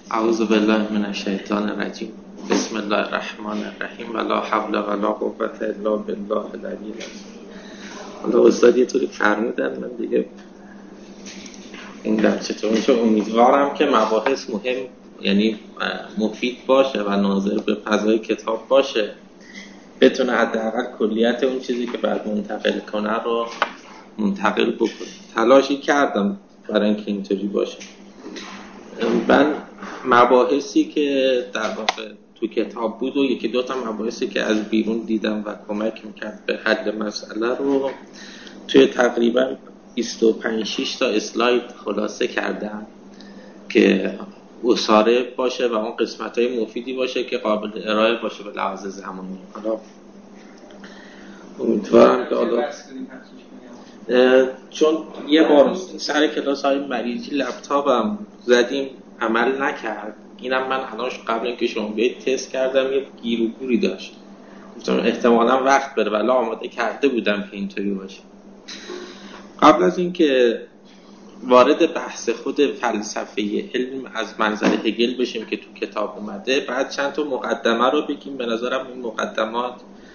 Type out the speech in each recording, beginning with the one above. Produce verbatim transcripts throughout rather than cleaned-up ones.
اعوذ بالله من الشیطان الرجیم. بسم الله الرحمن الرحیم. ولا حول ولا قوة الا بالله العلی العظیم. حالا استاد یه طوری فرمودن، من دیگه این در چطور میشه. امیدوارم که مباحث مهم یعنی مفید باشه و ناظر به فضای کتاب باشه، بتونه حداقل کلیت اون چیزی که بعد منتقل کنه رو منتقل بکنه. تلاشی کردم برای اینکه اینطوری باشه. من مباحثی که در واقع تو کتاب بود و یکی دو تا مباحثی که از بیرون دیدم و کمک میکرد به حل مسئله رو توی تقریبا بیست و پنج شش تا اسلاید خلاصه کردم که اصاره باشه و اون قسمت‌های مفیدی باشه که قابل ارائه باشه به لحاظ زمانی. حالا امیدوارم که حالا چون یه بار سر کلاس های مریضی لپتاپم زدیم عمل نکرد، اینم من الان قبل اینکه شما بیاید تست کردم یه گیر و گوری داشت، گفتم احتمالاً وقت بره ولی آماده کرده بودم که اینطوری باشه. قبل از اینکه وارد بحث خود فلسفه علم از منظر هگل بشیم که تو کتاب اومده، بعد چند تا مقدمه رو بگیم. به نظرم این مقدمات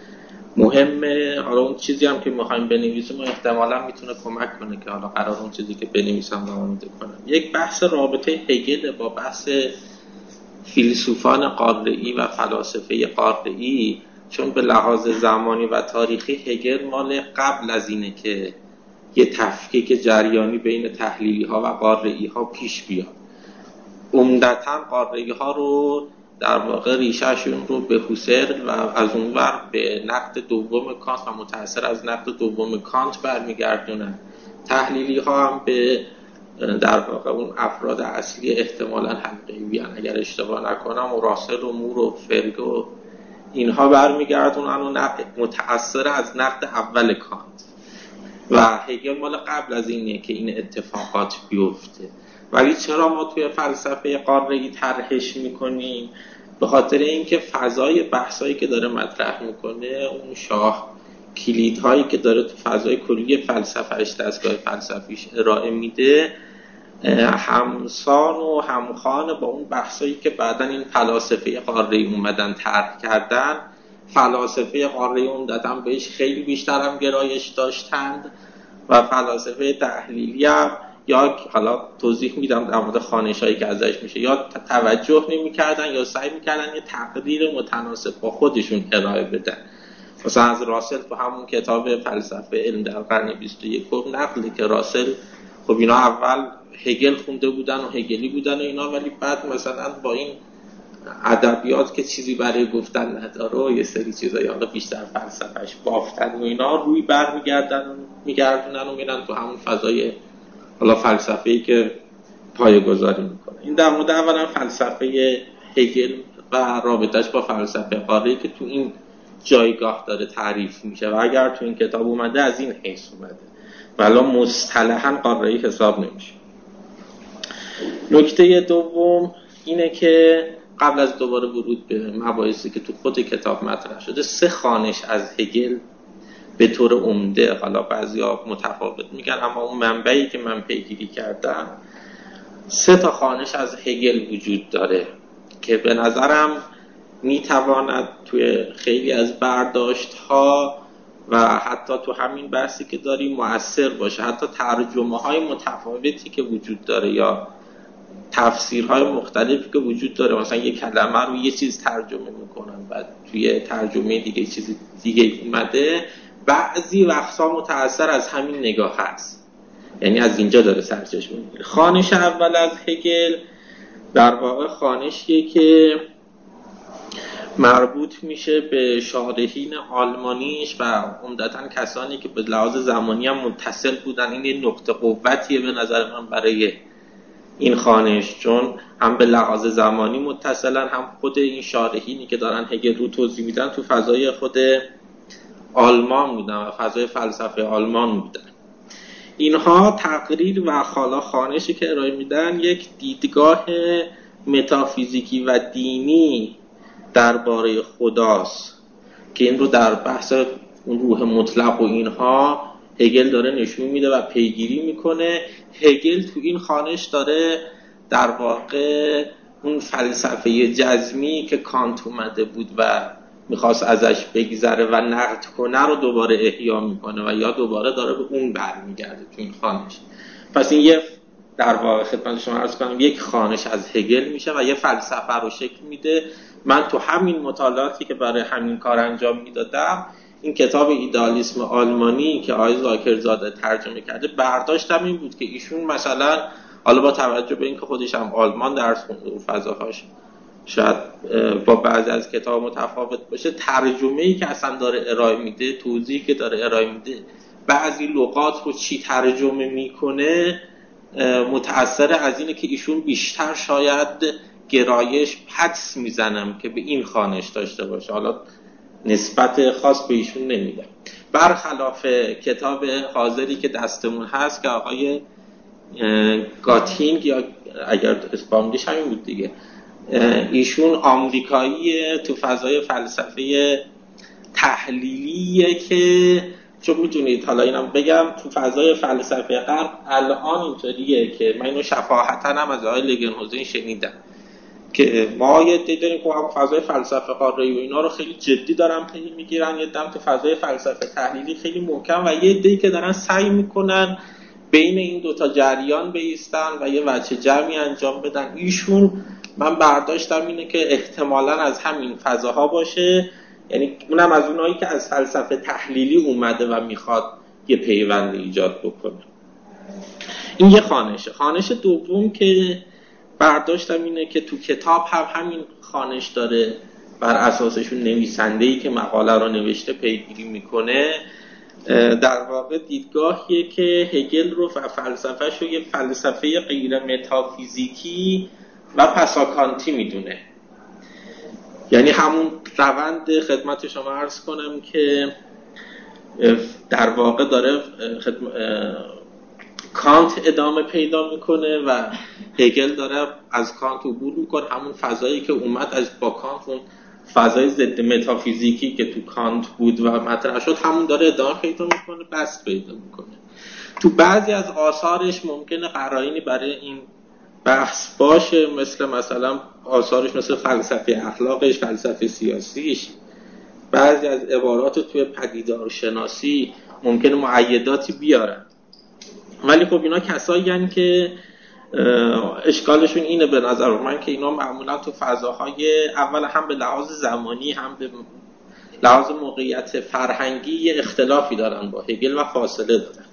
مهمه. حالا اون چیزی هم که میخوایم بنویسیم احتمالاً میتونه کمک کنه که حالا قرار اون چیزی که بنویسم رو آماده کنم. یک بحث رابطه هگل با بحث فیلسوفان قاره‌ای و فلاسفه قاره‌ای، چون به لحاظ زمانی و تاریخی هگل مال قبل از اینه که یه تفکیک جریانی بین تحلیلی ها و قاره‌ای ها پیش بیاد. عمدتاً قاره‌ای ها رو در واقع ریشه‌شون رو به هوسرل و از اونور به نقد دوم کانت و متأثر از نقد دوم کانت برمیگردونن. تحلیلی ها هم به در واقع اون افراد اصلی احتمالاً حلقه‌ای‌ان اگر اشتباه نکنم و راسل و مور و فرگ و اینها برمیگردونن و نقد متأثر از نقد اول کانت. و هگل مال قبل از اینه که این اتفاقات بیفته. ولی چرا ما توی فلسفه قاره‌ای طرحش میکنیم؟ به خاطر اینکه فضای بحثایی که داره مطرح میکنه، اون شاه کلیدهایی که داره تو فضای کلی فلسفهش، دستگاه فلسفیش ارائه میده، همسان و همخوان با اون بحثایی که بعدن این فلاسفه قاره‌ای اومدن طرح کردن. فلاسفه قاره‌ای عمدتاً بهش خیلی بیشتر هم گرایش داشتند و فلاسفه تحلیلی هم یا حالا توضیح میدم در مورد خوانش‌هایی که ازش میشه، یا توجه نمی‌کردن یا سعی می‌کردن یه تقدیر متناسب با خودشون ارائه بدن. مثلا از راسل تو همون کتاب فلسفه علم در قرن بیست و یکم نقلی که راسل خب اینا اول هگل خونده بودن و هگلی بودن و اینا، ولی بعد مثلا با این ادبیات که چیزی برای گفتن نداره و یه سری چیزایی حالا بیشتر فلسفهش بافتن و اینا، روی برمیگردن و میگردونن و میرن تو همون فضای حالا فلسفه‌ای که پایه‌گذاری میکنه. این در مورد اولا فلسفه هگل و رابطش با فلسفه قاره‌ای که تو این جایگاه داره تعریف میشه و اگر تو این کتاب اومده از این حیث اومده ولی مصطلحاً قاره‌ای حساب نمیشه. نکته دوم اینه که قبل از دوباره ورود به مباحثی که تو خود کتاب مطرح شده، سه خوانش از هگل به طور عمده، حالا بعضیا متفاوت میگن اما اون منبعی که من پیگیری کردم، سه تا خوانش از هگل وجود داره که به نظرم میتواند توی خیلی از برداشت‌ها و حتی تو همین بحثی که داریم مؤثر باشه. حتی ترجمه‌های متفاوتی که وجود داره یا تفسیرهای مختلفی که وجود داره، مثلا یک کلمه رو یه چیز ترجمه میکنن بعد توی ترجمه دیگه چیز دیگه اومده، بعضی وقتا متأثر از همین نگاه هست، یعنی از اینجا داره سرچشمه میگیره. خوانش اول از هگل در واقع خوانشیه که مربوط میشه به شارحین آلمانیش و عمدتاً کسانی که به لحاظ زمانی هم متصل بودن. این یه نقطه قوتیه به نظر من برای این خوانش، چون هم به لحاظ زمانی متصلن، هم خود این شارحینی که دارن هگل رو توضیح میدن تو فضای خود آلمان بودن و فضای فلسفه آلمان بودن. اینها تقریر و حالا خوانشی که ارائه میدن یک دیدگاه متافیزیکی و دینی درباره خداست که این رو در بحث اون روح مطلق و اینها هگل داره نشون میده و پیگیری میکنه. هگل تو این خوانش داره در واقع اون فلسفه جزمی که کانت اومده بود و میخواست ازش بگذره و نقد کنه رو دوباره احیا میکنه و یا دوباره داره به اون برمیگرده تو این خوانش. پس این یه در واقع خدمت شما عرض کنم یک خوانش از هگل میشه و یه فلسفه رو شکل میده. من تو همین مطالعاتی که برای همین کار انجام میدادم، این کتاب ایدئالیسم آلمانی که آقای ذاکرزاده ترجمه کرده، برداشتم این بود که ایشون مثلا حالا با توجه به اینکه خودش هم آلمان درس خونده و فضاهاش شاید با بعضی از کتاب متفاوت باشه، ترجمه‌ای که اصلا داره ارائه میده، توضیحی که داره ارائه میده، بعضی لغات رو چی ترجمه میکنه، متأثر از اینه که ایشون بیشتر شاید گرایش حدس میزنم که به این خوانش داشته باشه. حالا نسبت خاص به ایشون نمیدم. برخلاف کتاب حاضری که دستمون هست که آقای گاتینگ، یا اگر اسپانیش همین بود دیگه، ایشون آمریکاییه، تو فضای فلسفه تحلیلیه که چون میدونید، حالا اینم بگم، تو فضای فلسفه غرب الان اینطوریه که من اینو شفاهتاً هم از آقای لگنهوزین شنیدم که ما یه دی داریم که هم فضای فلسفه قاره و اینا رو خیلی جدی دارن پی میگیرن، یه دم تو فضای فلسفه تحلیلی خیلی محکم، و یه دی که دارن سعی میکنن بین این دوتا جریان بایستن و یه وجه جمعی انجام بدن. ایشون من برداشتم اینه که احتمالاً از همین فضاها باشه، یعنی اونم از اونایی که از فلسفه تحلیلی اومده و میخواد یه پیوند ایجاد بکنه. این یه خوانشه. خوانش دوم که برداشتم اینه که تو کتاب هم همین خوانش داره، بر اساسشون نویسنده‌ای که مقاله رو نوشته پیگیری میکنه. در واقع دیدگاهیه که هگل رو و فلسفه‌ش رو یه فلسفه غیر متافیزیکی و پساکانتی میدونه. یعنی همون روند خدمت شما عرض کنم که در واقع داره خدم... کانت ادامه پیدا میکنه و هگل داره از کانت عبور میکنه، همون فضایی که اومد از با کانت، اون فضای ضد متافیزیکی که تو کانت بود و مطرح شد، همون داره ادامه پیدا میکنه، بست پیدا میکنه. تو بعضی از آثارش ممکنه قرائنی برای این بحث باشه، مثل مثلا آثارش مثل فلسفه اخلاقش، فلسفه سیاسیش، بعضی از عبارات توی پدیدارشناسی ممکنه مؤیداتی بیارن. ولی خب اینا کسایی هستن که اشکالشون اینه به نظر من که اینا معمولا تو فضاهای اول هم به لحاظ زمانی هم به لحاظ موقعیت فرهنگی یه اختلافی دارن با هگل و فاصله دارن.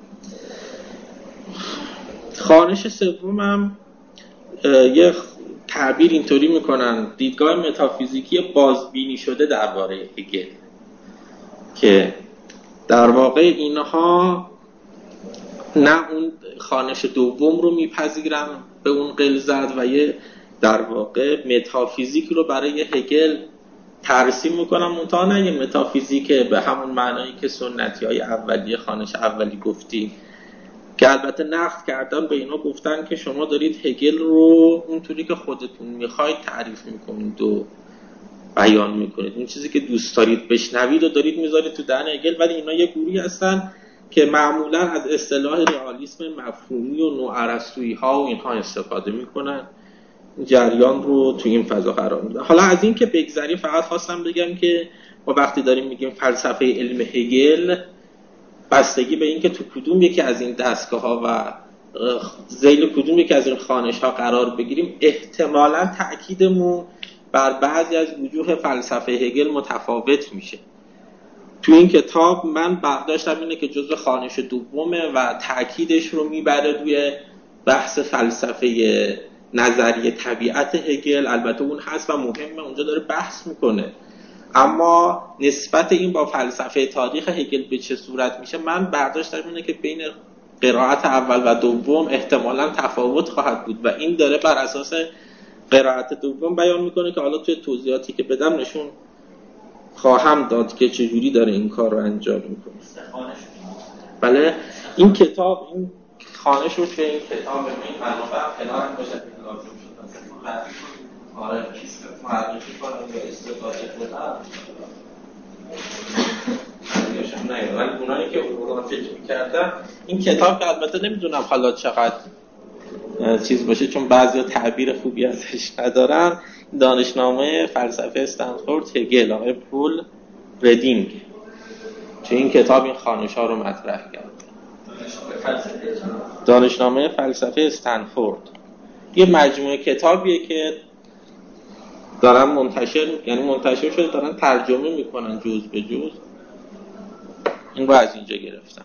خوانش سومم یه تعبیر اینطوری میکنن، دیدگاه متافیزیکی بازبینی شده درباره هگل، که در واقع اینها نه اون خوانش دوم رو میپذیرن به اون غلظت و یه در واقع متافیزیک رو برای هگل ترسیم میکنن، منتها نه یه متافیزیک به همون معنایی که سنتی های اولیه خوانش اولی گفتیم، که البته نقد کردن به اینا، گفتن که شما دارید هگل رو اونطوری که خودتون میخواید تعریف میکنید و بیان میکنید، اون چیزی که دوست دارید بشنوید و دارید میذارید تو دهن هگل. ولی اینا یه گروهی هستن که معمولا از اصطلاح رئالیسم مفهومی و نوارسطویی ها و اینها استفاده میکنن، جریان رو تو این فضا قرار میدن. حالا از این که بگذریم، فقط خواستم بگم که ما وقتی داریم میگیم فلسفه علم هگل، بستگی به این که تو کدوم یکی از این دستگاه ها و ذیل کدوم یکی از این خوانش ها قرار بگیریم، احتمالاً تأکیدمون بر بعضی از وجوه فلسفه هگل متفاوت میشه. تو این کتاب من برداشتم اینه که جزء خوانش دومه و تأکیدش رو میبره روی بحث فلسفه نظریه طبیعت هگل. البته اون هست و مهمه، اونجا داره بحث میکنه، اما نسبت این با فلسفه تاریخ هگل به چه صورت میشه، من برداشتم اینه که بین قرائت اول و دوم احتمالاً تفاوت خواهد بود و این داره بر اساس قرائت دوم بیان میکنه که حالا توی توضیحاتی که بدم نشون خواهم داد که چجوری داره این کار رو انجام میکنه. بله، این کتاب، این خوانش رو توی این کتاب به این منابع کنارم باشه که لازم شد آره معرفی کنم یا استفاده کنم همیشم نگه. ولی اونایی که اونها فکر میکردم این کتاب که البته نمیدونم حالا چقدر چیز باشه، چون بعضیا تعبیر خوبی ازش ندارن. دانشنامه فلسفه استنفورد هگل، آقای پول ردینگ، چون این کتاب این خانش‌ها رو مطرح کرد. دانشنامه فلسفه استنفورد یه مجموعه کتابیه که دارن منتشر، یعنی منتشر شده دارن ترجمه میکنن جز به جز. این رو از اینجا گرفتم.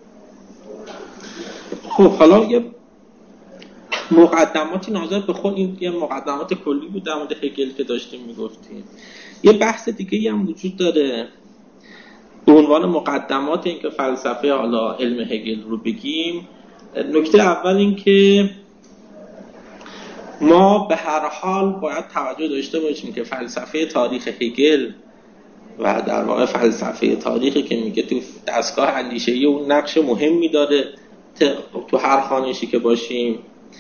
خب حالا یه مقدماتی ناظر به خود، این یه مقدمات کلی بود در مورد هگل که داشتیم میگفتیم. یه بحث دیگه هم وجود داره به عنوان مقدمات این که فلسفه حالا علم هگل رو بگیم. نکته اول این که ما به هر حال باید توجه داشته باشیم که فلسفه تاریخ هگل و در واقع فلسفه تاریخی که میگه تو دستگاه اندیشه‌ای اون نقش مهمی داره تو هر خانشی که باشیم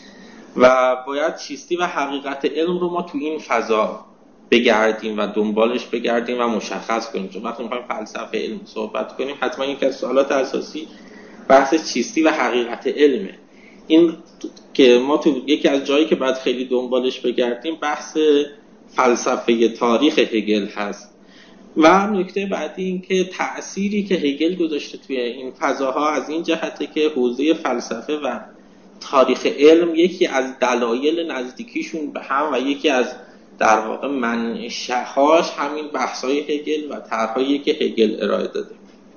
و باید چیستی و حقیقت علم رو ما تو این فضا بگردیم و دنبالش بگردیم و مشخص کنیم. چون وقتی میخوایم فلسفه علم صحبت کنیم حتما یکی از سوالات اساسی بحث چیستی و حقیقت علمه. این که ما تو یکی از جایی که باید خیلی دنبالش بگردیم بحث فلسفه تاریخ هگل هست. و نکته بعدی این که تأثیری که هگل گذاشته توی این فضاها از این جهته که حوزه فلسفه و تاریخ علم یکی از دلایل نزدیکیشون به هم و یکی از در واقع منشأهاش همین بحث‌های هگل و طرح‌هایی که هگل ارائه داده.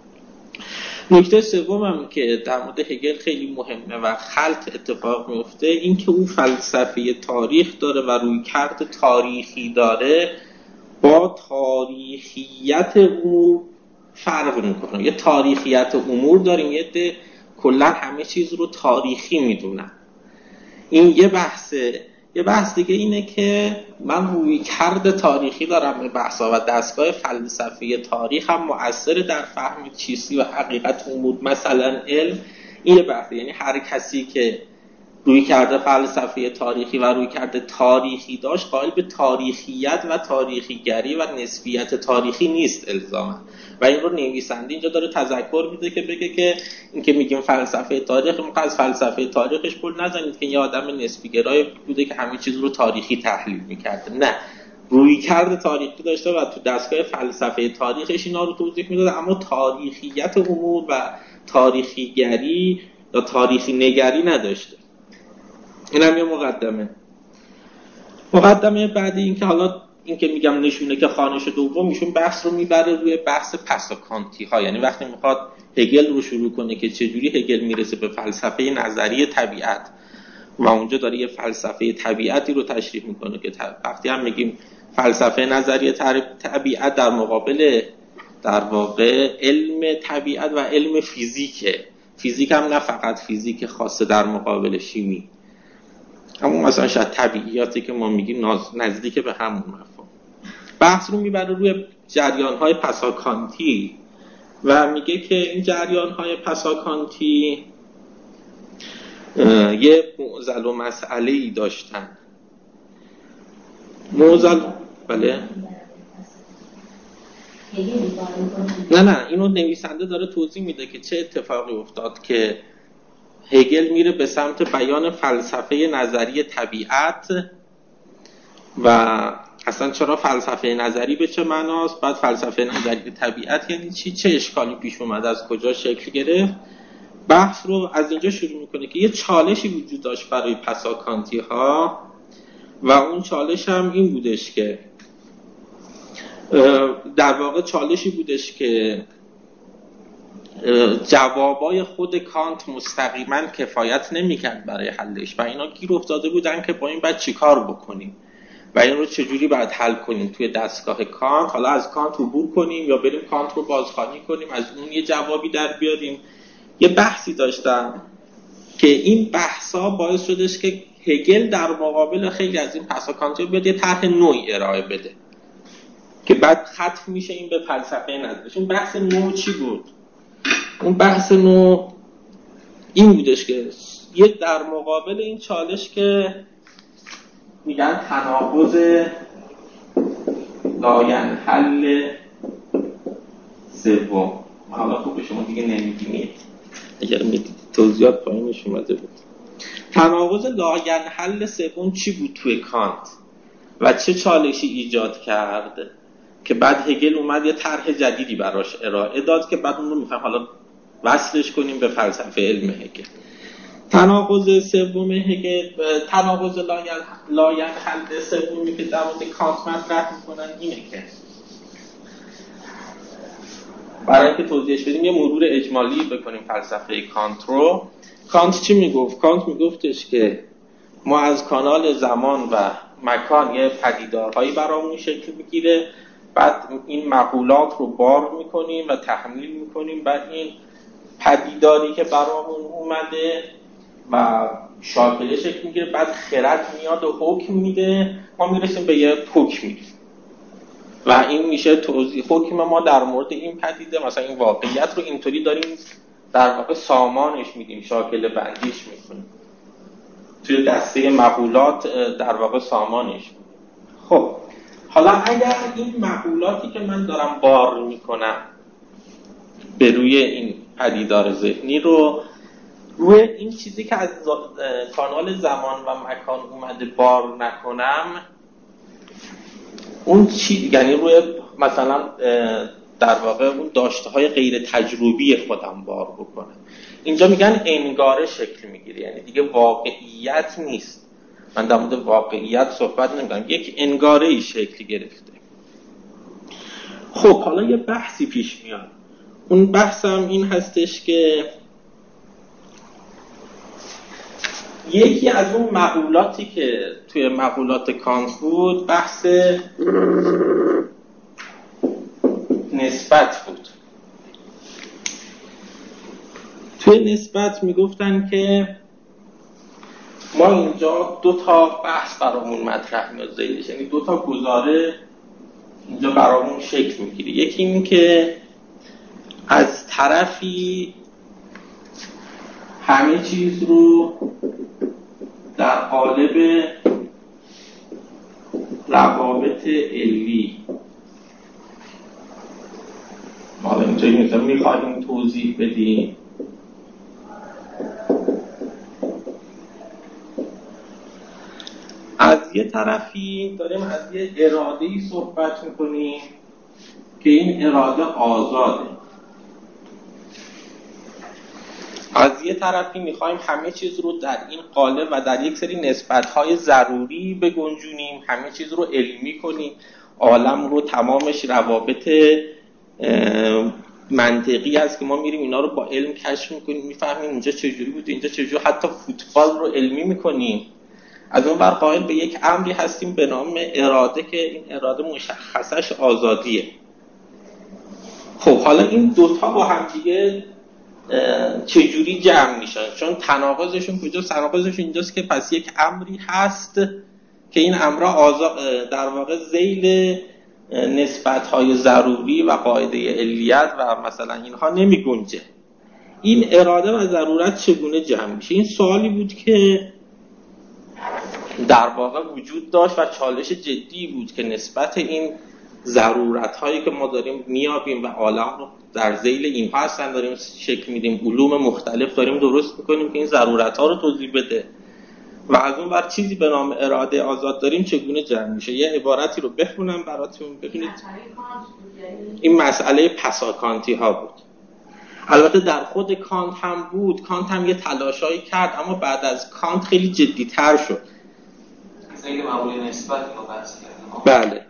نکته سومم که در مورد هگل خیلی مهمه و خلط اتفاق میفته این که اون فلسفه تاریخ داره و رویکرد تاریخی داره با تاریخیت امور فرق میکنه. یه تاریخیت امور داریم، یه ده کلا همه چیز رو تاریخی میدونن. این یه بحثه. یه بحث دیگه اینه که من رویکرد تاریخی دارم به بحثا و دستگاه فلسفی تاریخ هم مؤثر در فهم چیستی و حقیقت امور، مثلا علم. این یه بحثه، یعنی هر کسی که رویکرد فلسفی تاریخی و رویکرد تاریخی داشت قائل به تاریخیت و تاریخیگری و نسبیت تاریخی نیست الزاما. و این رو نویسنده اینجا داره تذکر میده که بگه که این که میگیم فلسفه تاریخ، ما از فلسفه تاریخش پول نزنید که یه آدم نسبی گرای بوده که همه چیز رو تاریخی تحلیل میکرده. نه، رویکرد تاریخی داشته و تو دستگاه فلسفه تاریخش اینا رو توضیح میداده، اما تاریخیت امور و تاریخیگری یا تاریخی نگری نداشته. این هم یه مقدمه. مقدمه بعدی این که حالا این که میگم نشونه که خانش دوم ایشون بحث رو میبره روی بحث پساکانتی ها. یعنی وقتی میخواد هگل رو شروع کنه که چجوری هگل میرسه به فلسفه نظری طبیعت و اونجا داره یه فلسفه طبیعتی رو تشریح میکنه که وقتی هم میگیم فلسفه نظری طبیعت در مقابل در واقع علم طبیعت و علم فیزیکه. فیزیک هم نه فقط فیزیک خاصه در مقابل شیمی، همون مثلا شاید طبیعیاتی که ما میگیم نزدیک به همون مفهوم. بحث رو میبره روی جریان‌های پساکانتی و میگه که این جریان‌های پساکانتی یه معضل و مسئله‌ای داشتن. معضل بله نه نه اینو نویسنده داره توضیح میده که چه اتفاقی افتاد که هگل میره به سمت بیان فلسفه نظری طبیعت و اصلا چرا فلسفه نظری به چه معناست، بعد فلسفه نظری طبیعت یعنی چی، چه اشکالی پیش اومد، از کجا شکل گرفت. بحث رو از اینجا شروع میکنه که یه چالشی وجود داشت برای پساکانتی ها و اون چالش هم این بودش که در واقع چالشی بودش که جوابای خود کانت مستقیما کفایت نمی‌کرد برای حلش و اینا گیر افتاده بودن که با این بعد چی کار بکنیم و این رو چجوری باید حل کنیم توی دستگاه کانت. حالا از کانت عبور کنیم یا بریم کانت رو بازخوانی کنیم، از اون یه جوابی در بیاریم. یه بحثی داشتن که این بحثا باعث شدش که هگل در مقابل خیلی از این پساکانتی بیاد یه طرح نوعی ارائه بده که بعد ختم میشه این به فلسفه نظرش. اون بحث نوع چی بود؟ اون بحث نو این بودش که یه در مقابل این چالش که میگن تناقض لاینحل سوم، حالا خوب شما دیگه نمیدونید، اگر میدید توضیحات پایینش اومده بود. تناقض لاینحل سوم چی بود توی کانت و چه چالشی ایجاد کرد که بعد هگل اومد یه طرح جدیدی براش ارائه داد که بعد اون رو میخوایم حالا وصلش کنیم به فلسفه علم هگل. تناقض سوم هگل، تناقض لاینحل سومی که در مورد کانت مطرح میکنن اینه که برای اینکه توضیحش بدیم یه مرور اجمالی بکنیم فلسفه کانت رو. کانت چی میگفت؟ کانت میگفتش که ما از کانال زمان و مکان یه پدیدارهایی برامون شکل میگیره، بعد این مقولات رو بار میکنیم و تحمیل میکنیم، بعد این پدیداری که برامون اومده و شاکله شکل میگیره، بعد خرد میاد و حکم میده، ما میرسیم به یه حکمی و این میشه توضیح حکم ما در مورد این پدیده. مثلا این واقعیت رو اینطوری داریم در واقع سامانش میدیم، شاکله بندیش میکنیم توی دسته مقولات، در واقع سامانش میدیم. خب حالا اگر این مقولاتی که من دارم بار میکنم به روی این پدیدار ذهنی رو روی این چیزی که از کانال زمان و مکان اومده بار نکنم، اون چی، یعنی روی مثلا در واقع اون داشته های غیر تجربی خودم بار بکنم، اینجا میگن انگاره شکل میگیره، یعنی دیگه واقعیت نیست. من در مورد واقعیت صحبت نمی‌کنم، یک انگاره ای شکل گرفته. خب حالا یه بحثی پیش میاد. اون بحثم این هستش که یکی از اون مقولاتی که توی مقولات کانت بود بحث نسبت بود. توی نسبت میگفتن که ما اینجا دو تا بحث برامون مطرح میاد زیدش، یعنی دو تا گزاره اینجا برامون شکل میگیره. یکی این که از طرفی همه چیز رو در قالب روابط علی، ما اینجا مثلا میخوایم توضیح بدیم، از یه طرفی داریم از یه اراده‌ای صحبت میکنیم که این اراده آزاده، از یه طرفی میخوایم همه چیز رو در این قالب و در یک سری نسبت‌های ضروری بگنجونیم، همه چیز رو علمی کنیم، عالم رو تمامش روابط منطقی است که ما میریم اینا رو با علم کشف میکنیم، میفهمیم اینجا چجوری بود، اینجا چجوری، حتی فوتبال رو علمی میکنیم. از اون بر قائل به یک امری هستیم به نام اراده که این اراده مشخصش آزادیه. خب حالا این دوتا با هم دیگه چجوری جمع میشن؟ چون تناقضشون کجاست؟ تناقضشون اینجاست که پس یک امری هست که این امر آزاد در واقع ذیل نسبت‌های ضروری و قاعده علیت و مثلا اینها نمی گنجه. این اراده و ضرورت چگونه جمع میشه؟ این سوالی بود که در واقع وجود داشت و چالش جدی بود که نسبت این ضرورت‌هایی که ما داریم میابیم و عالم رو در ذیل اینها هستن داریم شکل میدیم، علوم مختلف داریم درست میکنیم که این ضرورت‌ها رو توضیح بده و از اون بر چیزی به نام اراده آزاد داریم چگونه جمع میشه. یه عبارتی رو بخونم براتون ببینید. این مسئله پساکانتی ها بود. البته در خود کانت هم بود، کانت هم یه تلاشایی کرد، اما بعد از کانت خیلی جدی‌تر شد. خیلی معمولی نسبت رو بحث کردن. بله.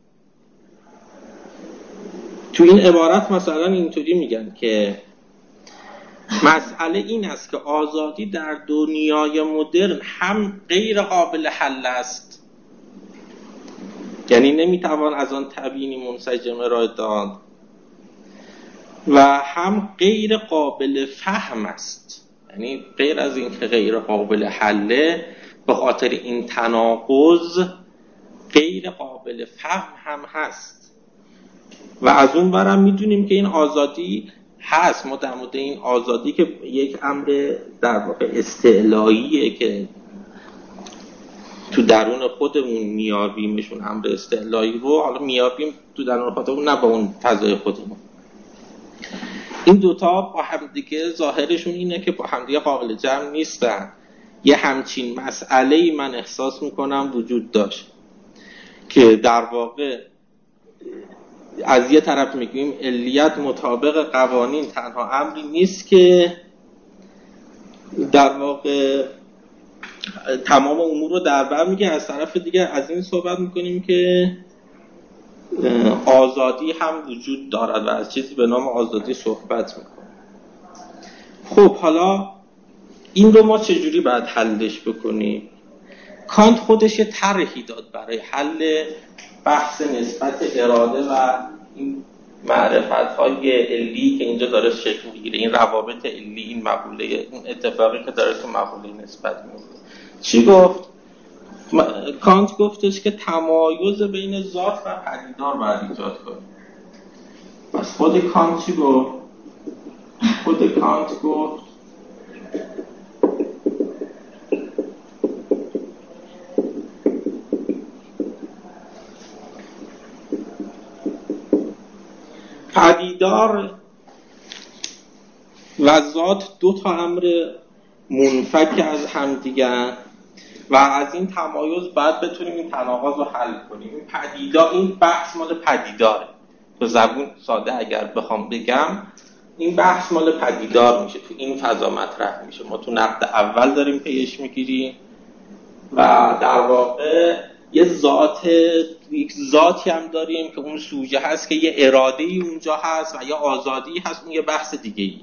تو این عبارت مثلا اینطوری میگن که مسئله این است که آزادی در دنیای مدرن هم غیر قابل حل است، یعنی نمیتوان از آن تبیینی منسجم ارائه داد، و هم غیر قابل فهم است، یعنی غیر از این که غیر قابل حله، به خاطر این تناقض غیر قابل فهم هم هست. و از اون برم میدونیم که این آزادی هست. ما در مورد این آزادی که یک امر در واقع استعلاییه که تو درون خودمون میابیمشون، امر استعلایی رو حالا میابیم تو درون خودمون، نه با اون فضای خودمون. این دوتا با هم دیگه ظاهرشون اینه که با هم دیگه قابل جمع نیستن. یه همچین مسئله‌ای من احساس میکنم وجود داشت که در واقع از یه طرف میگیم علیت مطابق قوانین تنها امری نیست که در واقع تمام امور رو در بر میگه، از طرف دیگه از این صحبت میکنیم که آزادی هم وجود دارد و از چیزی به نام آزادی صحبت میکنیم. خب حالا این رو ما چجوری باید حلش بکنیم؟ کانت خودش یه طرحی داد برای حل بحث نسبت اراده و این معرفت‌های علی که اینجا داره شکل میگیره، این روابط علی، این مقوله، این اتفاقی که داره تو مقوله نسبت میفته. چی گفت؟ کانت گفتش که تمایز بین ذات و پدیدار باید ایجاد کنیم. پس خود کانت چی گفت؟ خود کانت گفت پدیدار و ذات دو تا امر منفک از هم دیگر و از این تمایز باید بتونیم این تناقض رو حل کنیم. این پدیدار، این بحث مال پدیداره. به زبون ساده اگر بخوام بگم این بحث مال پدیدار میشه، تو این فضا مطرح میشه. ما تو نقد اول داریم پیش میگیریم و در واقع یه ذات، یک ذاتی هم داریم که اون سوژه هست که یه اراده‌ای اونجا هست و یه آزادی هست، اون یه بحث دیگه‌ایه.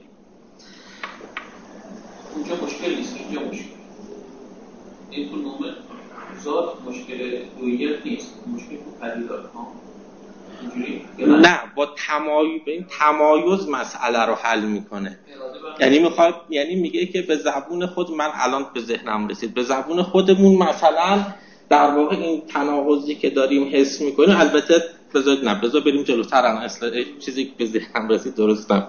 اونجا مشکل نیست، اینجا مشکل. این تو نوع ذات مشکل رویت نیست، مشکل تو پدیدار ها. نه، با تمایز، این تمایز مسئله رو حل میکنه. یعنی میخواد، یعنی میگه که به زبون خود، من الان به ذهنم رسید، به زبون خودمون مثلا در واقع این تناقضی که داریم حس میکنیم، البته بذارید نه بذار بریم جلوتر، الان اصلا چیزی که به ذهنم رسید درستم.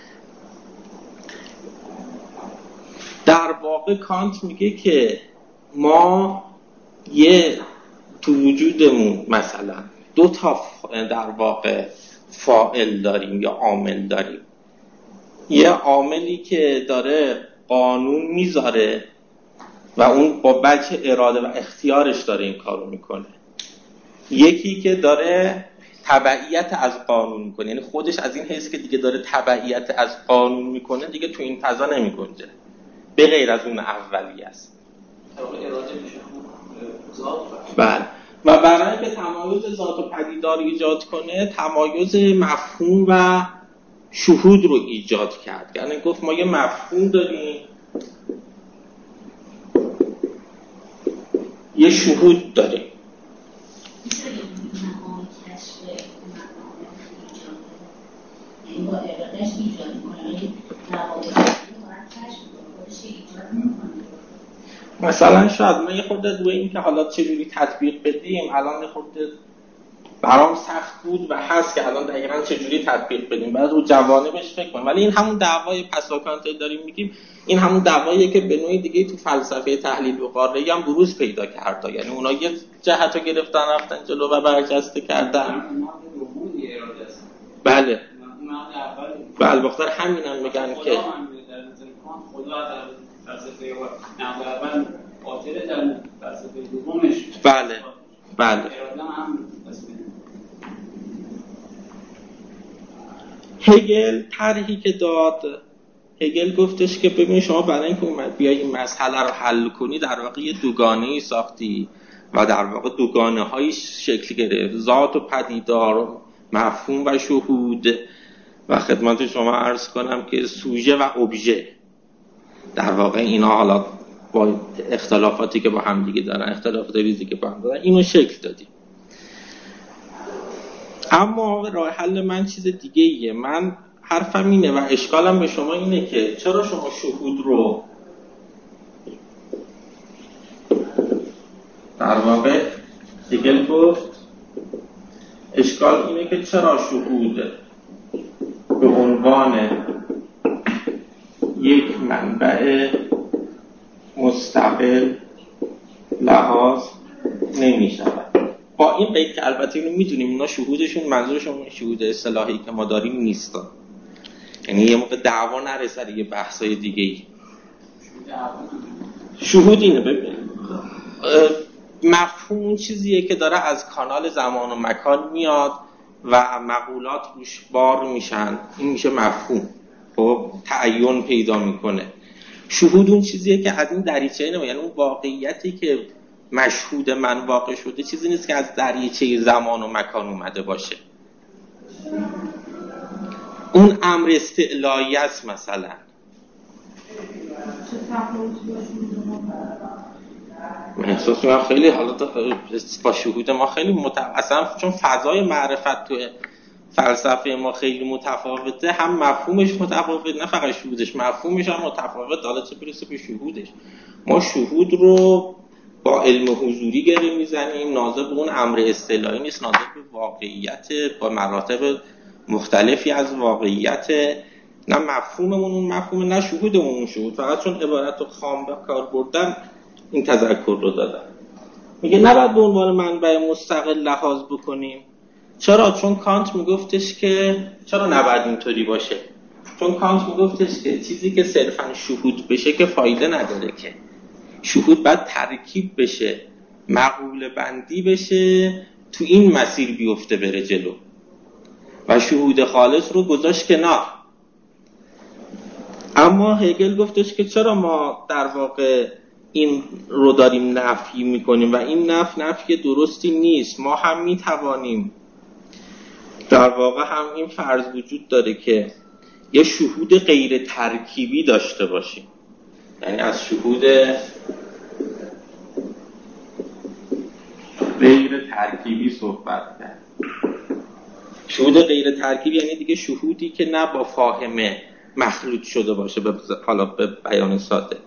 در واقع کانت میگه که ما یه تو وجودمون مثلا دو تا در واقع فاعل داریم یا عامل داریم. یه عاملی که داره قانون میذاره و اون با وجه اراده و اختیارش داره این کارو میکنه. یکی که داره تبعیت از قانون میکنه، یعنی خودش از این حیث که دیگه داره تبعیت از قانون میکنه دیگه تو این فضا نمیگنجه، به غیر از اون اولی است. اراده میشه ذات. بله. و برای اینکه تمایز ذات و پدیدار ایجاد کنه، تمایز مفهوم و شهود رو ایجاد کرد. یعنی گفت ما یه مفهوم داریم، یه شهود داریم. مثلا شاید من یه خورده روی این که حالا چجوری تطبیق بدیم الان یه خورده برام سخت بود و هست که الان دقیقاً چجوری تطبیق بدیم، بعد رو جوانبش فکر کنیم. ولی این همون دعوای پساکانت داریم میگیم، این همون دعواییه که به نوعی دیگه تو فلسفه تحلیل و قاره‌ای هم بروز پیدا کرده. یعنی اونا یه جهت رو گرفتن رفتن جلو و برجسته کردن. بله بله بخاطر همینم میگن که خدا در فلسفه نقد اول قاطره، در فلسفه دومش بله بله هگل طرحی که داد، هگل گفتش که ببین شما برای اینکه اومد بیای این مسئله رو حل کنی در واقع یه دوگانه‌ای ساختی و در واقع دوگانه‌هایی شکل گرفت، ذات و پدیدار، مفهوم و شهود. و خدمت شما عرض کنم که سوژه و ابژه در واقع اینا حالا با اختلافاتی که با هم دیگه دارن، اختلافات ریزی که با هم دارن، اینو شکل دادیم. اما راه حل من چیز دیگه ایه. من حرفم اینه و اشکالم به شما اینه که چرا شما شهود رو در واقع هگل گفت اشکال اینه که چرا شهود به عنوان یک منبع مستقل لحاظ نمی شود. با این قید که البته اینو میدونیم اینا شهودشون منظورشون شهود اصطلاحی که ما داریم نیستن، یعنی یه موقع دعوا نره سر یه بحثای دیگه ای. شهود اینه. ببین مفهوم اون چیزیه که داره از کانال زمان و مکان میاد و مقولات روش بار میشن، این میشه مفهوم، خب تعین پیدا میکنه. شهود اون چیزیه که از این دریچه نمیاد، یعنی اون واقعیتی که مشهود من واقع شده چیزی نیست که از دریچه زمان و مکان اومده باشه. اون امر استعلایی است. مثلا من احساس می‌کنم خیلی حالا با شهود ما خیلی متأثرم، چون فضای معرفت تو فلسفه ما خیلی متفاوته، هم مفهومش متفاوت، نه فقط شهودش، مفهومش هم متفاوت. حالا چه برسه به شهودش. ما شهود رو با علم حضوری گره میزنیم، ناظر به اون امر اصطلاحی نیست، ناظر به واقعیت با مراتب مختلفی از واقعیت. نه مفهوممون اون مفهوم، نه شهودمون اون شهود، فقط چون عبارت رو خام به کار بردن این تذکر رو دادن. میگه نباید به عنوان منبع مستقل لحاظ بکنیم. چرا؟ چون کانت میگفتش که چرا نباید اینطوری باشه؟ چون کانت میگفتش که چیزی که صرفاً شهود بشه که فایده نداره، که شهود باید ترکیب بشه، مقوله بندی بشه، تو این مسیر بیفته بره جلو، و شهود خالص رو گذاشت کنار. اما هگل گفتش که چرا ما در واقع این رو داریم نفی میکنیم و این نفی نفی درستی نیست. ما هم میتوانیم، در واقع هم این فرض وجود داره که یه شهود غیر ترکیبی داشته باشیم، یعنی از شهود غیر ترکیبی صحبت کرد. شهود غیر ترکیبی یعنی دیگه شهودی که نه با فاهمه مخلوط شده باشه، به حالا به بیان ساده،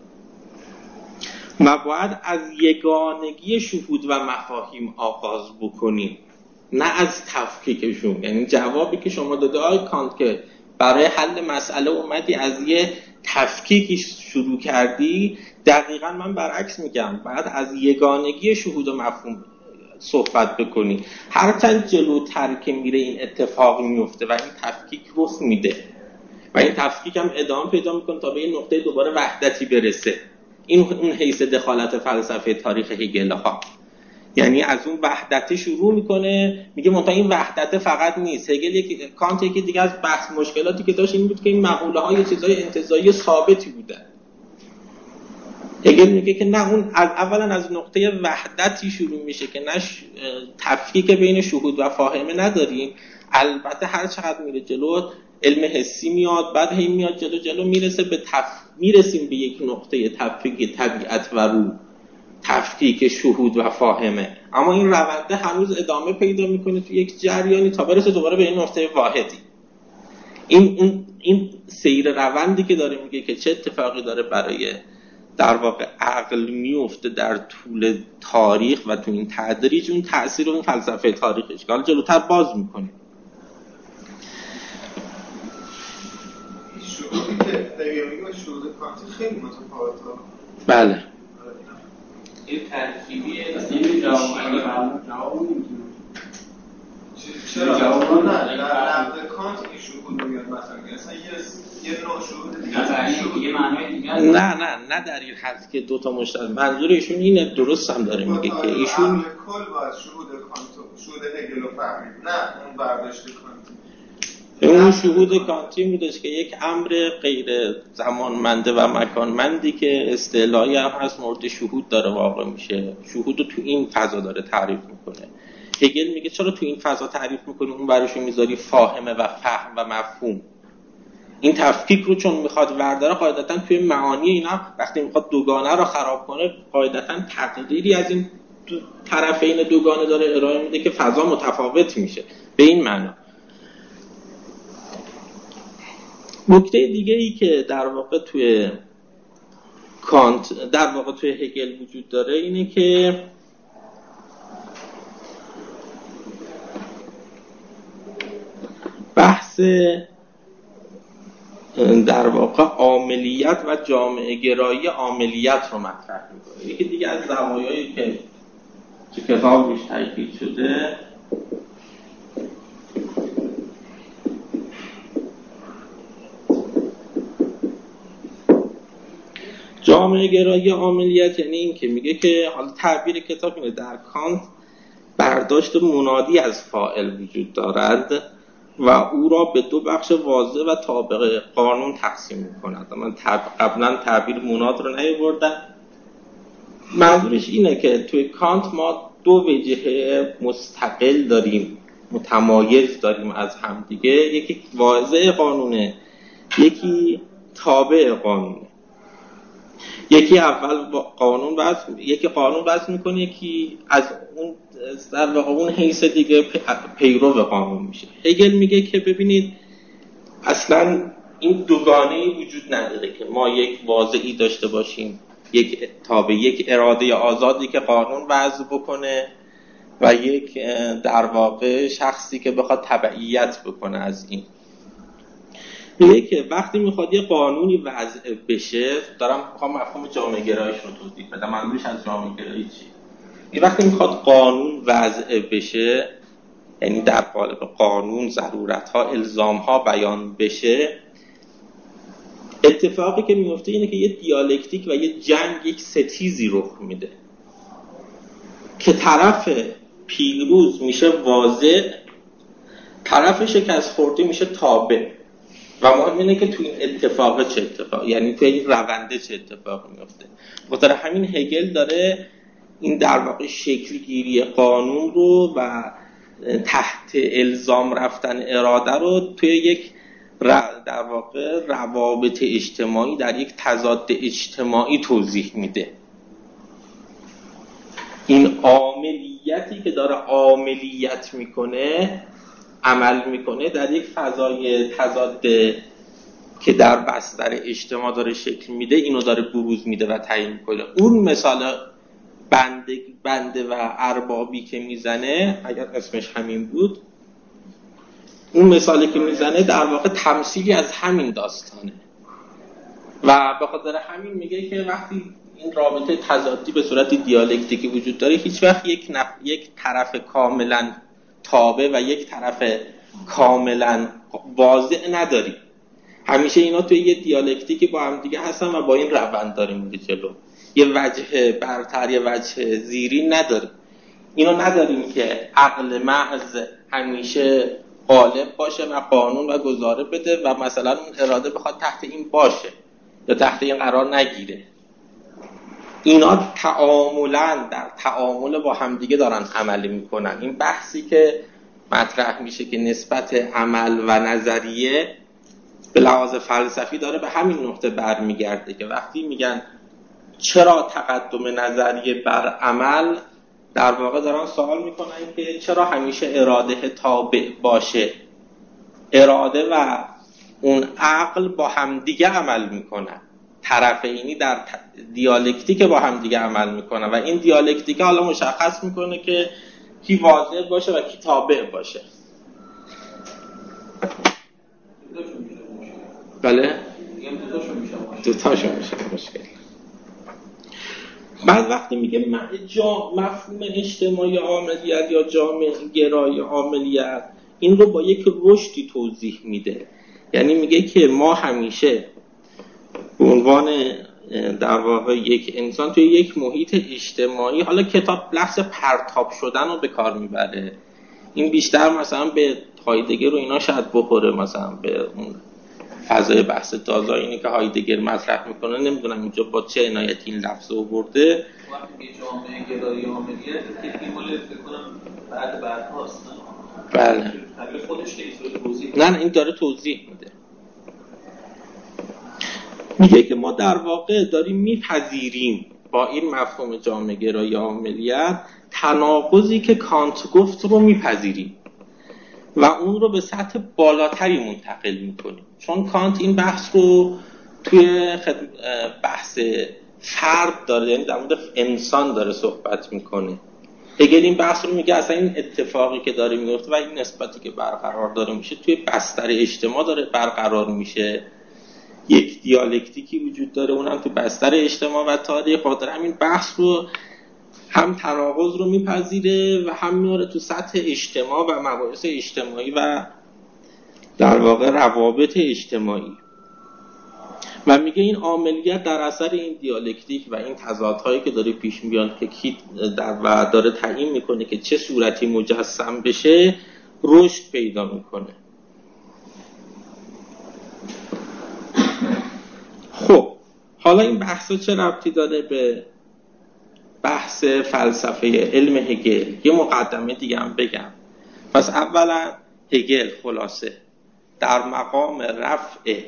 و باید از یگانگی شهود و مفاهیم آغاز بکنیم، نه از تفکیکشون. یعنی جوابی که شما داده آقای کانت که برای حل مسئله اومدی از یه تفکیکی شروع کردی، دقیقاً من برعکس میگم، باید از یگانگی شهود و مفهوم صحبت بکنی. هرچند جلوتر که میره این اتفاق میفته و این تفکیک رخ میده و این تفکیک هم ادامه پیدا میکنه تا به این نقطه دوباره وحدتی برسه. این اون حیث دخالت فلسفه تاریخ هگل ها، یعنی از اون وحدت شروع میکنه، میگه منتها این وحدت فقط نیست. هگل یک کانت یکی دیگه از بحث مشکلاتی که داشت این بود که این مقوله ها یه چیزای انتزاعی ثابتی بودن. هگل میگه که نه، اون از اولا از نقطه وحدتی شروع میشه که نه تفکیک بین شهود و فاهمه نداریم. البته هر چقدر میره جلو علم حسی میاد، بعد هی میاد جلو جلو میرسه به تف... میرسیم به یک نقطه تفکیک طبیعت و روح، تفکیک شهود و فاهمه. اما این رونده هنوز ادامه پیدا میکنه تو یک جریانی تا برسه دوباره به این نقطه واحدی. این این این سیر روندی که داره میگه که چه اتفاقی داره برای در واقع عقل میفته در طول تاریخ و تو این تدریج، اون تأثیر اون فلسفه تاریخش که حالا جلوتر باز میکنیم. شهودی که دقیقی و شهود کانتی خیلی متفاوته. بله این ترکیبیه، این جواب جواب نمیتونه. چرا جواب نه؟ در نقد کانت این شهود میاد مثلا اصلا یه یه نوع شهود دیگه، یه معنای دیگه. نه نه نه در این حد که دو تا مشترک. منظور ایشون اینه، درست هم داره میگه که ایشون کل باید شهود کانت، شهود هگل رو فهمید، نه اون برداشت کانت. اون شهود کانتی بودش که یک امر غیر زمانمنده و مکانمندی که استعلایی هم هست مورد شهود داره واقع میشه. شهود رو تو این فضا داره تعریف میکنه. هگل میگه چرا تو این فضا تعریف میکنی، اون براشون میذاری فاهمه و فهم و مفهوم. این تفکیک رو چون میخواد ورداره، قاعدتا توی معانی اینا وقتی میخواد دوگانه رو خراب کنه، قاعدتا تقدیری از این طرفین دوگانه داره ارائه میده که فضا متفاوت میشه به این معنا. نکته دیگه ای که در واقع توی کانت، در واقع توی هگل وجود داره اینه که بحث در واقع عاملیت و جامعه گرایی عاملیت رو مطرح میکنه. یکی دیگه از زوایایی که تو کتاب روش تاکید شده جامعه گرایی عاملیت یعنی این که میگه که حالا تعبیر کتاب اینه در کانت برداشت منادی از فاعل وجود دارد و او را به دو بخش واضح و تابع قانون تقسیم می‌کند. من قبلا تعبیر مناد رو نیاوردم. منظورش اینه که توی کانت ما دو وجهه مستقل داریم، متمایز داریم از همدیگه، یکی واضح قانونه، یکی تابع قانونه. یکی اول قانون وضع یکی قانون وضع میکنه، یکی از اون در واقع اون حیث دیگه پیرو قانون میشه. هگل میگه که ببینید اصلا این دوگانه‌ای وجود نداره که ما یک واضعی داشته باشیم، یک تابع، یک اراده آزادی که قانون وضع بکنه و یک در واقع شخصی که بخواد تبعیت بکنه از این. میگه که وقتی میخواد یه قانونی وضع بشه، دارم میخوام مفهوم جامعه گرایش رو توضیح بدم. منظورش از جامعه گرایی چی؟ این وقتی میخواد قانون وضع بشه، یعنی در قالب قانون ضرورت‌ها، الزام‌ها بیان بشه، اتفاقی که میفته اینه که یه دیالکتیک و یه جنگ، یک ستیزی رخ میده که طرف پیروز میشه واضح، طرف شکست خورده میشه تابع. و مهم اینه که تو این اتفاق چه اتفاق، یعنی تو این رونده چه اتفاقی میفته. بخاطر همین هگل داره این در واقع شکلگیری قانون رو و تحت الزام رفتن اراده رو توی یک در واقع روابط اجتماعی، در یک تضاد اجتماعی توضیح میده. این عاملیتی که داره عاملیت میکنه، عمل میکنه در یک فضای تضاد که در بستر اجتماع داره شکل میده، اینو داره بروز میده و تعیین میکنه. اون مثال بنده بنده و اربابی که میزنه، اگر اسمش همین بود، اون مثالی که میزنه در واقع تمثیلی از همین داستانه و به خاطر همین میگه که وقتی این رابطه تضادی به صورت دیالکتیکی وجود داره، هیچ وقت یک نف... یک طرف کاملا تابع و یک طرف کاملا واضح نداری. همیشه اینا توی یه دیالکتیکی با هم دیگه هستن و با این روند داریم میره جلو. یه وجه برتر، یه وجه زیری نداریم. اینو نداریم که عقل محض همیشه غالب باشه و قانون و گزاره بده و مثلا اون اراده بخواد تحت این باشه یا تحت این قرار نگیره. اینا تعاملاً در تعامل با همدیگه دارن عمل میکنن. این بحثی که مطرح میشه که نسبت عمل و نظریه به لحاظ فلسفی داره به همین نقطه برمیگرده که وقتی میگن چرا تقدم نظریه بر عمل، در واقع دارن سوال میکنن که چرا همیشه اراده تابع باشه. اراده و اون عقل با همدیگه عمل میکنن، طرفینی در دیالکتیک با همدیگه عمل میکنن و این دیالکتیک حالا مشخص میکنه که کی واضح باشه و کی تابع باشه. بله؟ دوتاشون میشه مشکل. بعد وقتی میگه مفهوم اجتماعی عاملیت یا جامعه گرایی عاملیت، این رو با یک رشدی توضیح میده. یعنی میگه که ما همیشه به عنوان در واقع یک انسان توی یک محیط اجتماعی، حالا کتاب لفظ پرتاب شدن رو به کار میبره، این بیشتر مثلا به هایدگر رو اینا شاید بخوره، مثلا به اون فضای بحث دازاینی که هایدگر مطرح میکنه. نمیدونم اینجا با چه عنایتی این لفظ رو برده. وقتی جامعه گرایی عاملیت که این مال فکر کنم بعد بعد هاست. بله. خودش توضیح نه نه این داره توضیح میده. میگه که ما در واقع داریم میپذیریم با این مفهوم جامعه گرایی عاملیت تناقضی که کانت گفت رو میپذیریم و اون رو به سطح بالاتری منتقل میکنیم. چون کانت این بحث رو توی بحث فرد داره، یعنی در مورد انسان داره صحبت میکنه. هگل این بحث رو میگه اصلا این اتفاقی که داره میفته و این نسبتی که برقرار داره میشه توی بستر اجتماع داره برقرار میشه. یک دیالکتیکی وجود داره، اونم تو بستر اجتماع و تاریخ. خاطر همین بحث رو هم تناقض رو میپذیره و هم میاره تو سطح اجتماع و مباحث اجتماعی و در واقع روابط اجتماعی. و میگه این عاملیت در اثر این دیالکتیک و این تضادهایی که داره پیش میاد که کی و داره تعیین میکنه که چه صورتی مجسم بشه رشد پیدا میکنه. خب حالا این بحثا چه ربطی داره به بحث فلسفه علم هگل؟ یه مقدمه دیگه هم بگم. پس اولا هگل خلاصه در مقام رفع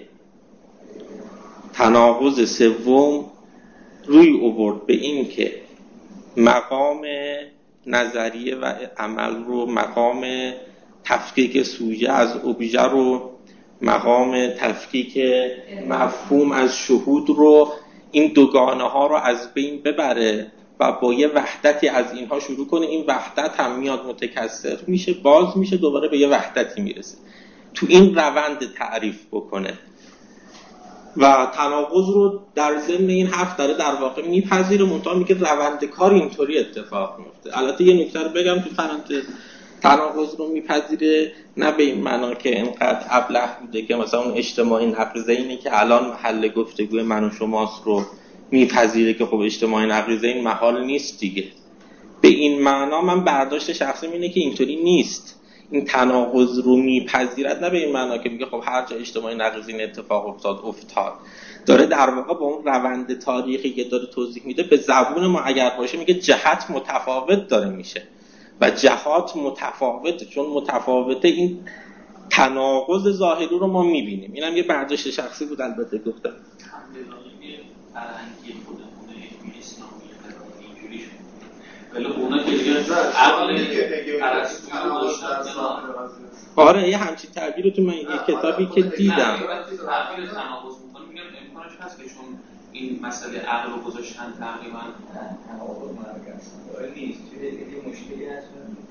تناقض سوم روی آورد به این که مقام نظریه و عمل رو، مقام تفکیک سوژه از ابژه رو، مقام تفکیک مفهوم از شهود رو، این دوگانه ها رو از بین ببره و با یه وحدتی از اینها شروع کنه. این وحدت هم میاد متکثر میشه، باز میشه، دوباره به یه وحدتی میرسه. تو این روند تعریف بکنه و تناقض رو در ضمن این حرف داره در واقع میپذیره، منتها میگه روند کار اینطوری اتفاق میفته. البته یه نکته رو بگم تو پرانتز، تناقض رو میپذیره نه به این معنا که اینقدر ابله بوده که مثلا اون اجتماعی نقیضینی که الان محل گفتگوی من و شماست رو میپذیره که خب اجتماعی نقیضین محال نیست دیگه. به این معنا من برداشت شخصی اینه که اینطوری نیست. این تناقض رو میپذیرد نه به این معنا که میگه خب هر جا اجتماعی نقیضین اتفاق افتاد افتاد. داره در واقع با اون روند تاریخی که داره توضیح میده به زبون ما اگر باشه میگه جهت متفاوت داره میشه و جهات متفاوته، چون متفاوته این تناقض ظاهری رو ما میبینیم. اینم یه برداشت شخصی بود البته گفتم. فرهنگی خودمونه علمی اسلامی اینجوری شد، ولی اونا که دیگه عقل ارسطو رو داشتن. آره یه همچین تعبیر تو من یه کتابی که دیدم تعبیر تناقض میکنه، میگم امکانش هست که چون این مسئله عقل رو گذاشتن تقریبا تناقض مرکز نیست. چیزی که مشکلی هست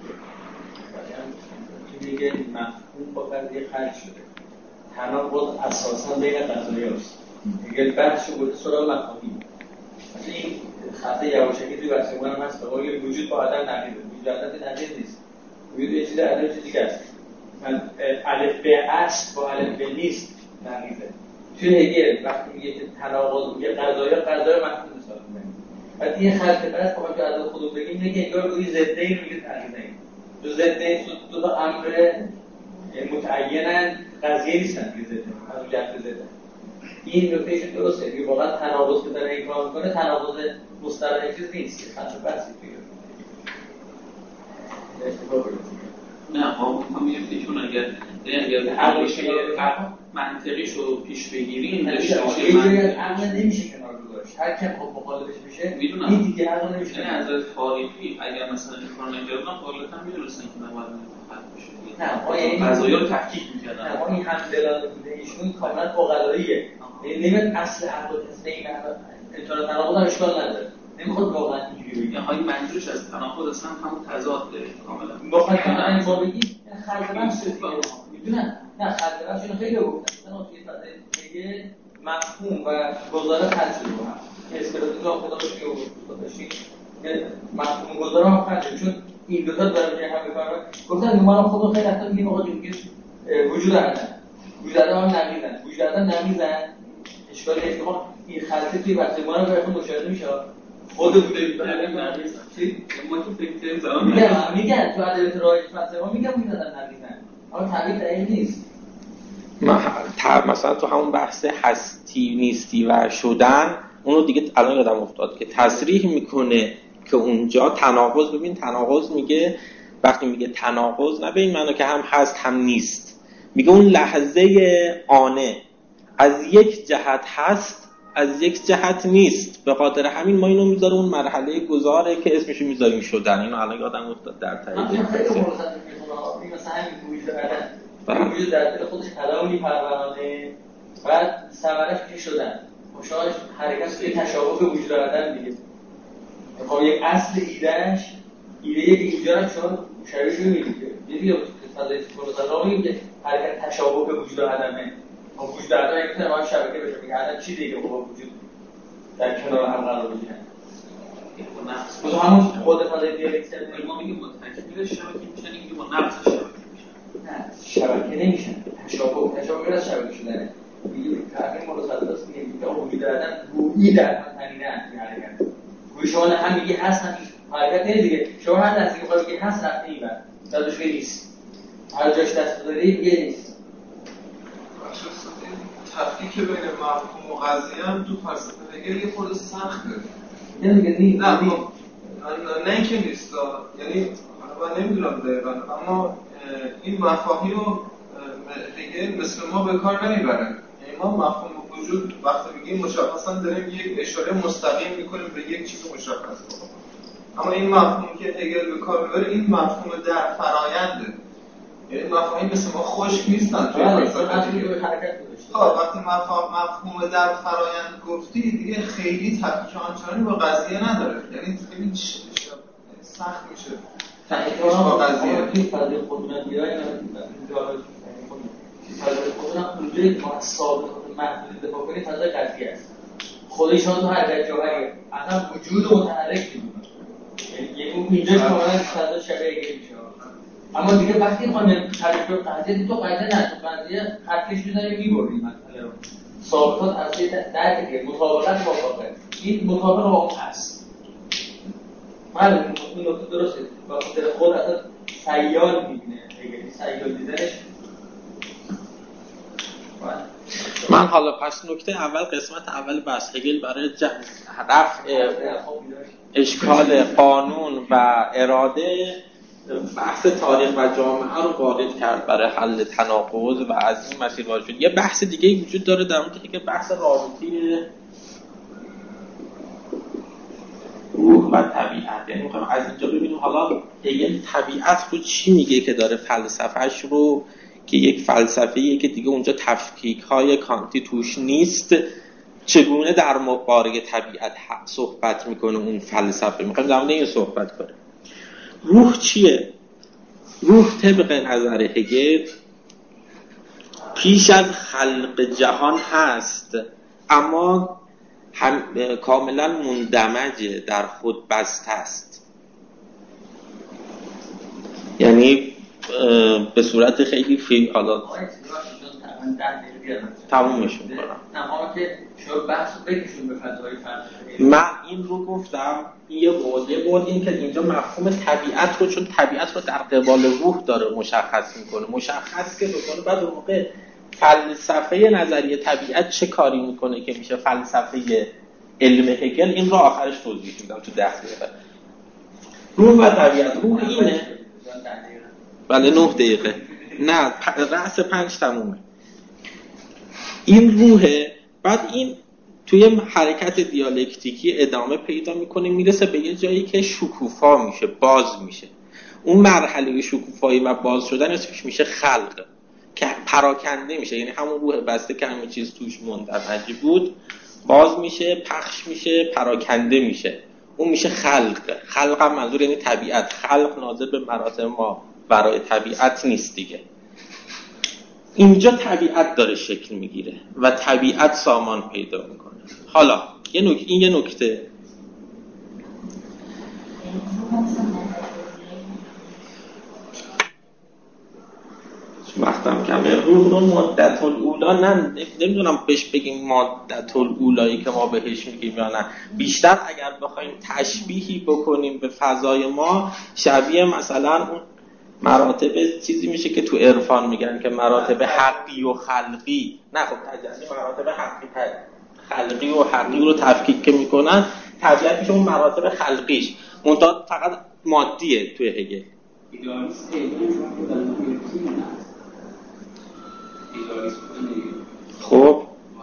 چیزی که مفهوم با قضیه خلط شده. تناقض اساسا بین قضایاست. دیگه بحث شده سراغ مفاهیم. مثلا این خط یواشکی توی بحثمون هم هست، بگه وجود با عدم نقیضه. وجود عدم نقیض نیست. وجود یه چیز عدم چیز دیگه است. الف به است با الف به نیست نقیضه. چون هگل وقتی میگه که تناقض میگه قضایا قضای مفهوم حساب می‌کنه. بعد یه خلط بعد ما تو از خودمون بگیم میگه انگار روی ضدین میگه تقریبا. دو ضدین دو تا امر متعینن قضیه نیستن که ضد از جهت ضد. این نکتهش درسته که واقعا تناقض که داره این کار میکنه تناقض مستقل چیز نیست، خاطر بحثی دیگه. نه ما میخوام بگم چون اگر اگر عقلش منطقیش رو پیش بگیریم داشته باشه یه عقل نمیشه کنار گذاشت. هر کی خب مخالفش میشه میدونم این دیگه عقل نمیشه. نه از نظر تاریخی اگر مثلا این کارو نمی‌کردن غالبا میدونستن که نباید مخالف بشه. نه ما یعنی قضایا رو تفکیک می‌کردن. نه ما این همدلانه بوده ایشون کاملا فوق‌العاده‌ایه. یعنی نمیاد اصل عقل تسلیم امتحان تناقض هم اشکال نداره. نمیخواد واقعا اینجوری بگه. های منظورش از تناقض اصلا همون تضاد داره کاملا. بخواد کاملا با بگی خلق بحث میدونن. نه خلق بحث خیلی گفتن. مثلا توی مفهوم و گزاره خلق شده با هم. اسکلات تو خدا بهش میگه مفهوم گزاره هم خلق شده چون این دو تا دارن هم می‌کنن. گفتن ما خودمون خیلی وقتا میگیم آقا میگه وجود عدم. وجود عدم هم نمیزنن. وجود عدم نمیزنن. اشکالی نیست که ما این خلطه توی بحث ما رو براتون مشاهده میشه. خود فکر نمی‌کنن. چی؟ ما تو فکر کنیم زمان میگن میگن تو ادبیات رایج مثلا ما میگم میزنن نمیزنن. اما تعبیر دقیق نیست. مثلا تو همون بحث هستی نیستی و شدن اونو دیگه الان یادم افتاد که تصریح میکنه که اونجا تناقض، ببین تناقض میگه وقتی میگه تناقض نه به این معنی که هم هست هم نیست، میگه اون لحظه آنه از یک جهت هست از یک جهت نیست، به خاطر همین ما اینو میذاره اون مرحله گذاره که اسمشو میذاریم شدن. اینو الان یادم افتاد در تایید خیلی مرتضی میگه مثلا همین وجود عدم وجود در دل خودش کلامی پرورانه بعد ثمرش چی شدن خوشاش حرکت به تشابه به وجود عدم دیگه. خب یک اصل ایدهش ایده که اینجا هم شما شبیه شده میگید یه دیگه فضای فرصت میگه حرکت تشابه به وجود عدمه. خب وجود عدم یک تنها شبکه بشه میگه عدم چی دیگه خب وجود در کنار هم قرار بگیرن. خب همون خود فضای دیالکتیک ما میگیم با تکمیل شبکه میشن، اینکه با نقص شبکه میشن. نه شبکه نمیشن، تشابه تشابه از شبکه شدنه. میگه تعبیر مرتضی است میگه دادن گویی در تنینه این حرکت گویی شما هم میگی هست هم حرکت نیست دیگه شما هر دستی که بگی هست رفته این بر دادش نیست هر جاش دست داری دیگه نیست تفکیک بین مفهوم و قضیه هم تو فلسفه هگل یه خورده سخته نه دیگه نیست نه نه اینکه نیست یعنی من نمیدونم دقیقا اما این مفاهیم رو هگل مثل ما به کار نمیبره یعنی ما مفهوم وجود وقتی میگیم مشخصا داریم یک اشاره مستقیم میکنیم به یک چیز مشخص اما این مفهومی که هگل به کار میبره این مفهوم در فراینده یعنی مفاهیم مثل ما خشک نیستن توی فلسفه خب وقتی مفهوم در فرایند گفتی دیگه خیلی تفکیک آنچنانی با قضیه نداره یعنی خیلی سخت میشه تفکیک با قضیه توی فضای خودمندی‌های فضای خودمون اونجوری که ما از ثابت محدود دفاع کنیم فضای قضیه است خودشان تو حرکت جوهریه اصلا وجود متحرک می‌دونه یعنی اون اینجا کاملا فضا شبیه هگل میشه اما دیگه وقتی می‌خوام تعریف کنم قضیه تو قضیه نه تو قضیه خطکش می‌ذاری می‌بری مسئله رو ثابتات از یه درک دیگه مطابقت با واقع این مطابق با اون هست معلومه این نکته درسته با خاطر خود اصلا سیال می‌بینه هگل سیال دیدنش من حالا پس نکته اول قسمت اول بحث هگل برای رفع اشکال قانون و اراده بحث تاریخ و جامعه رو وارد کرد برای حل تناقض و از این مسیر وارد شد. یه بحث دیگه وجود داره در مورد که بحث رابطه روح و طبیعت. یعنی می‌خوایم از اینجا ببینیم حالا هگل طبیعت رو چی میگه که داره فلسفه‌اش رو که یک فلسفه‌ایه که دیگه اونجا تفکیک‌های کانتی توش نیست چگونه در مبارزه طبیعت صحبت میکنه اون فلسفه. می‌خوایم در مورد این صحبت کنیم. روح چیه؟ روح طبق نظر هگل پیش از خلق جهان هست اما هم کاملا مندمجه در خود بسته است. یعنی به صورت خیلی فی حالا تمومش میکنم. تمام که شما بحث رو بکشون به فضای فلسفی. من این رو گفتم این یه موضوع بود این که اینجا مفهوم طبیعت رو چون طبیعت رو در قبال روح داره مشخص میکنه مشخص که بکنه بعد اون موقع فلسفه نظریه طبیعت چه کاری میکنه که میشه فلسفه علم هگل. این رو آخرش توضیح میدم تو ده دقیقه. روح و طبیعت. روح اینه بله نه دقیقه نه رأس پنج تمومه. این روحه. بعد این توی حرکت دیالکتیکی ادامه پیدا میکنه میرسه به یه جایی که شکوفا میشه باز میشه. اون مرحله شکوفایی و باز شدن اسمش میشه خلق که پراکنده میشه. یعنی همون روح بسته که همه چیز توش مندمج بود باز میشه پخش میشه پراکنده میشه. اون میشه خلق. خلق هم منظور یعنی طبیعت. خلق ناظر به مراتب ما برای طبیعت نیست دیگه. اینجا طبیعت داره شکل میگیره و طبیعت سامان پیدا میکنه. حالا یه نکته این یه نکته وقتم کمه. روح رو مدت الاولا نه نمیدونم بهش بگیم مدت الاولایی که ما بهش میگیم یا نه. بیشتر اگر بخوایم تشبیهی بکنیم به فضای ما شبیه مثلا اون مراتب چیزی میشه که تو عرفان میگن که مراتب حقی و خلقی. نه خب تجلی مراتب حقی خلقی و حقی رو تفکیک که میکنن طبیعت میشه اون مراتب خلقیش منتها فقط مادیه توی هگل. ایدالیست خب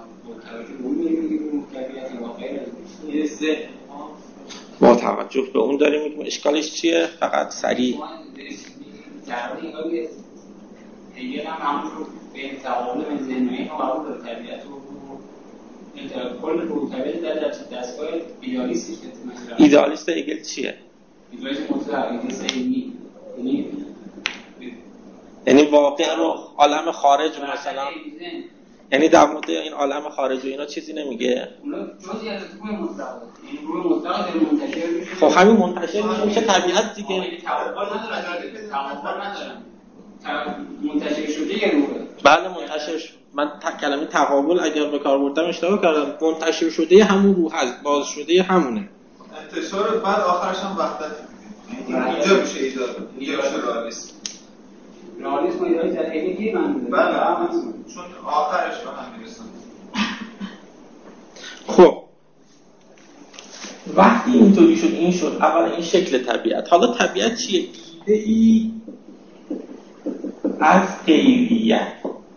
با توجه به اون داریم میگیم اشکالش چیه؟ فقط سریع در واقع هگل هم همون رو به تقابل به ذهنی هم قبول داره طبیعت رو انتقال کل رو طبیعت در دستگاه ایدالیستی که مثلا ایدالیست هگل چیه؟ ایدالیست مطلق ایدالیست علمی یعنی یعنی واقع رو عالم خارج مثلا یعنی در مورد این عالم خارج و اینا چیزی نمیگه. اونا جزئی از روح مطلق این روح مطلق در منتشر میشه. خب همین منتشر میشه میشه طبیعت دیگه. تعامل نداره تعامل نداره منتشر شده یه روحه. بله منتشر شده. من ت... کلمه تقابل اگر به کار بردم اشتباه کردم. منتشر شده همون روح هست، باز شده همونه. انتشار بعد آخرش هم وحدت اینجا میشه ایدار، اینجا میشه رئالیسم. رئالیسم ایداری در هگل من بله چون آخرش به هم میرسن. خب وقتی اینطوری شد این شد اولا این شکل طبیعت. حالا طبیعت چیه؟ ایده ای از غیریت،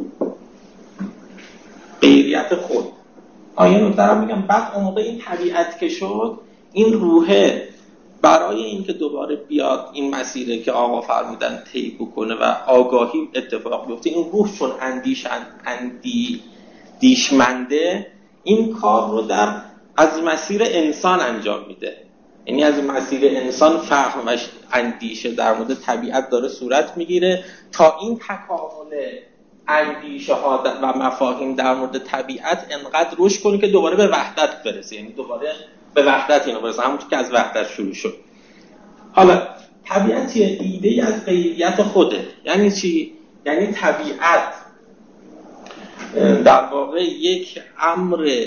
غیریت خود. آیا نکته رو میگم. بعد اون موقع این طبیعت که شد، این روحه برای اینکه دوباره بیاد این مسیره که آقا فرمودن طی بکنه و آگاهی اتفاق بیفته، این روح چون اندیش اندی دیشمنده این کار رو در از مسیر انسان انجام میده. یعنی از مسیر انسان فهم و اندیشه در مورد طبیعت داره صورت میگیره تا این تکامل اندیشه ها و مفاهیم در مورد طبیعت انقدر رشد کنه که دوباره به وحدت برسه. یعنی دوباره به وحدت اینو برسه، همونطور که از وحدت شروع شد. حالا طبیعت یه ایده از غیریت خوده. یعنی چی؟ یعنی طبیعت در واقع یک امر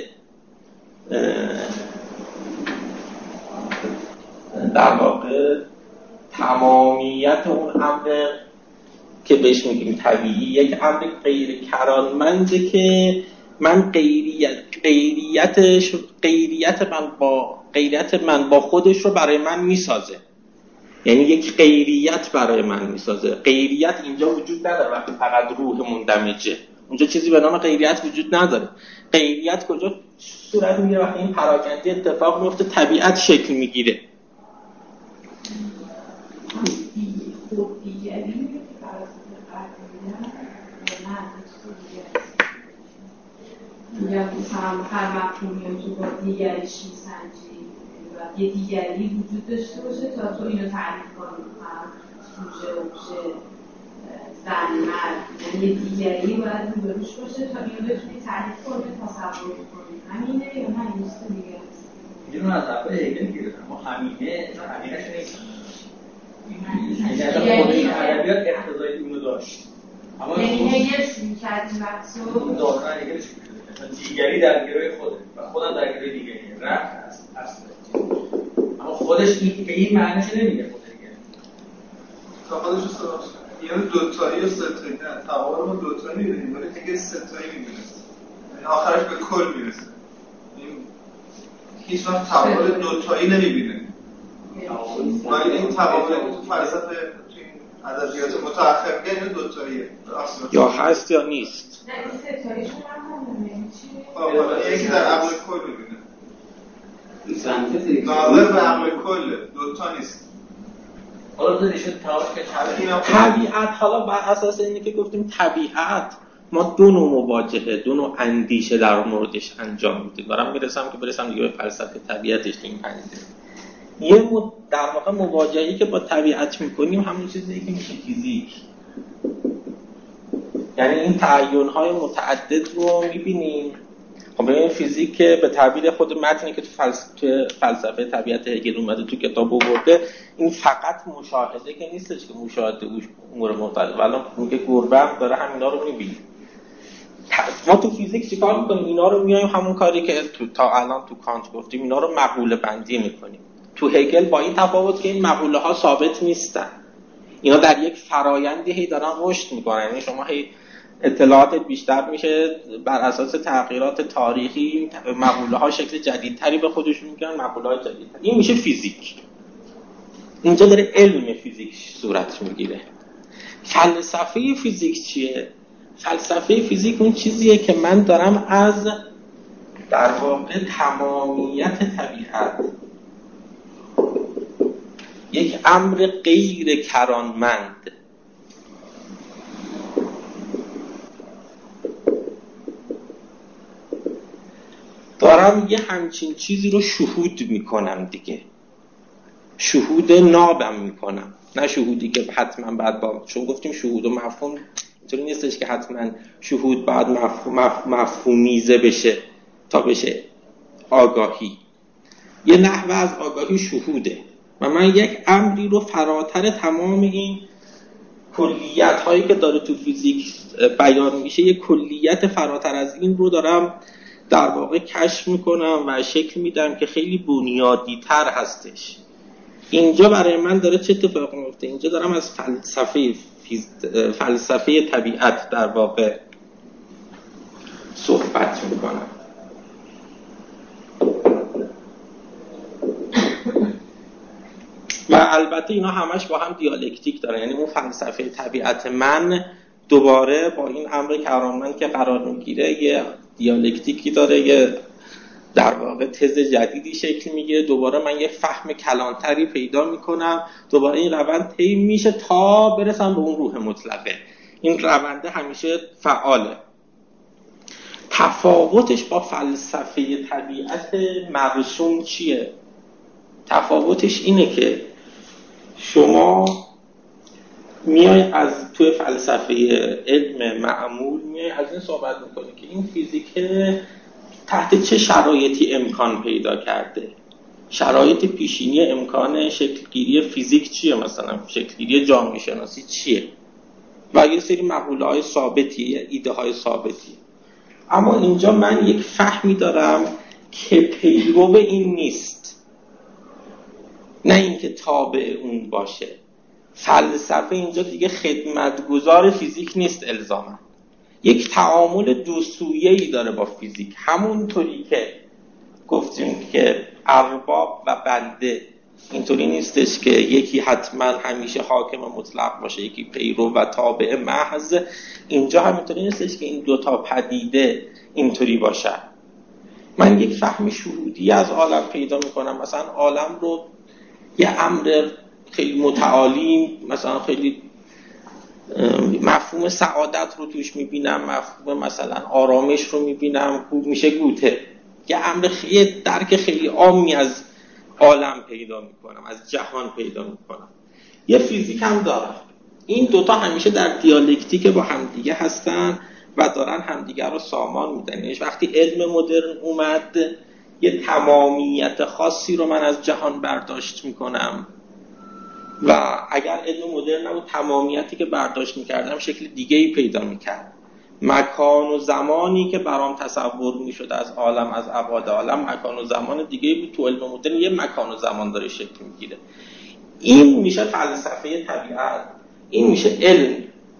در واقع تمامیت اون امر که بهش میگیم طبیعی، یک امر غیر کرانمنده که من غیریت غیریتش غیریت من با غیریت من با خودش رو برای من میسازه. یعنی یک غیریت برای من میسازه. غیریت اینجا وجود نداره وقتی فقط روح مندمجه. اونجا چیزی به نام غیریت وجود نداره. غیریت کجا صورت میگیره؟ وقتی این پراکنده اتفاق میفته، طبیعت شکل میگیره. یا مثلا هر مفهومی رو تو با دیگریش میسنجی و یه دیگری وجود داشته باشه تا تو اینو تعریف کنی. سوژه، اوبژه، زن، مرد، یعنی یه دیگری باید روبروش باشه تا اینو بتونی تعریف کنی، تصور کنی. همینه یا نه این چیز دیگه است؟ اینو از اول هگل گرفتم. ما همینه، همینه‌اش نیست. یعنی از خودش ادبیات اقتضای اونو داشت. یعنی هگل شروع کرد این بحثو داخل هگل شروع کرد. دیگری در گروه خوده و خودم در گروه دیگری رفت است اصلا. اما خودش این به این معنیش نمیگه خود دیگه. تا خودش استفاده کرد. یعنی دو تایی و سه تایی نه، تقابل ما دو تایی می‌بینیم ولی دیگه سه تایی می‌بینیم. یعنی آخرش به کل میرسه. این هیچ وقت تقابل دو تایی نمی‌بینه. ولی این تقابل تو فلسفه ادبیات متأخر میگن دو تاییه. یا هست یا نیست. نه این سه تاییشون هم نمی‌بینه. خب یکی در عقل کل می‌بینه. سنتز ناظر به عقل کل، دو تا نیست. حالا تو نشون تاوش که طبیعت، حالا بر اساس اینه که گفتیم طبیعت ما دو نوع مواجهه، دو نوع اندیشه در موردش انجام میدیم. دارم میرسم که برسم دیگه به فلسفه طبیعتش این پنیده. یه مد... در واقع مواجهه‌ای که با طبیعت میکنیم همون چیزی که میشه فیزیک. یعنی این تعیین‌های متعدد رو میبینیم. خب این فیزیک که به تعبیر خود متنی که تو فلسفه فلسفه طبیعت هگل اومده تو کتاب آورده، این فقط مشاهده که نیستش که مشاهده امور مختلف، الان میگه گربه هم داره همینا رو میبینه. ما تو فیزیک چیکار میکنیم؟ اینا رو میایم همون کاری که تو تا الان تو کانت گفتیم اینا رو مقوله بندی میکنیم. تو هگل با این تفاوت که این مقوله ها ثابت نیستن، اینا در یک فرایندی هی دارن رشد میکنن. یعنی شما هی اطلاعات بیشتر میشه، بر اساس تغییرات تاریخی مقوله ها شکل جدیدتری به خودشون میگیرن، مقوله های جدیدتر. این میشه فیزیک. اینجا داره علم فیزیک صورت میگیره. فلسفه فیزیک چیه؟ فلسفه فیزیک اون چیزیه که من دارم از در واقع تمامیت طبیعت، یک امر غیر کرانمند، دارم یه همچین چیزی رو شهود میکنم دیگه. شهود نابم میکنم، نه شهودی که حتما بعد با، چون گفتیم شهود و مفهوم اینطوری نیستش که حتما شهود بعد مفهوم مفهومیزه بشه تا بشه آگاهی. یه نحوه از آگاهی شهوده و من یک امری رو فراتر تمام این کلیت هایی که داره تو فیزیک بیان میشه یه کلیت فراتر از این رو دارم در واقع کشف میکنم و شکل میدم که خیلی بنیادی تر هستش. اینجا برای من داره چه اتفاقی میفته؟ اینجا دارم از فلسفه فیز... فلسفه طبیعت در واقع صحبت میکنم. و البته اینا همش با هم دیالکتیک دارن، یعنی اون فلسفه طبیعت من دوباره با این امر کرامن که قرار میگیره یه دیالکتیکی داره، یه در واقع تز جدیدی شکل میگیره، دوباره من یه فهم کلانتری پیدا میکنم، دوباره این روند طی میشه تا برسم به اون روح مطلقه. این رونده همیشه فعاله. تفاوتش با فلسفه طبیعت مرسوم چیه؟ تفاوتش اینه که شما میای از توی فلسفه علم معمول میای از این صحبت میکنی که این فیزیک تحت چه شرایطی امکان پیدا کرده. شرایط پیشینی امکان شکلگیری فیزیک چیه؟ مثلا شکلگیری جامعه شناسی چیه؟ و یه سری مقوله های ثابتی، ایده های ثابتی. اما اینجا من یک فهمی دارم که پیرو این نیست، نه اینکه تابع اون باشه. فلسفه اینجا دیگه خدمتگزار فیزیک نیست الزاما، یک تعامل دو سویه‌ای داره با فیزیک. همونطوری که گفتیم که ارباب و بنده اینطوری نیستش که یکی حتما همیشه حاکم مطلق باشه، یکی پیرو و تابع محض. اینجا همینطوری نیستش که این دوتا پدیده اینطوری باشه. من یک فهم شهودی از عالم پیدا میکنم، مثلا عالم رو یه امر خیلی متعالی، مثلا خیلی مفهوم سعادت رو توش میبینم، مفهوم مثلا آرامش رو میبینم، خوب میشه گوته. یه امر خیلی درک خیلی عامی از عالم پیدا میکنم، از جهان پیدا میکنم. یه فیزیک هم دارم. این دوتا همیشه در دیالکتیک با همدیگه هستن و دارن همدیگه رو سامان میدن. یعنی وقتی علم مدرن اومد یه تمامیت خاصی رو من از جهان برداشت میکنم و اگر علم مدرن نبود تمامیتی که برداشت میکردم شکل دیگه‌ای پیدا میکرد. مکان و زمانی که برام تصور میشد از عالم، از ابعاد عالم، مکان و زمان دیگه‌ای بود. تو علم مدرن یه مکان و زمان داره شکل میگیره. این میشه فلسفه طبیعت، این میشه علم.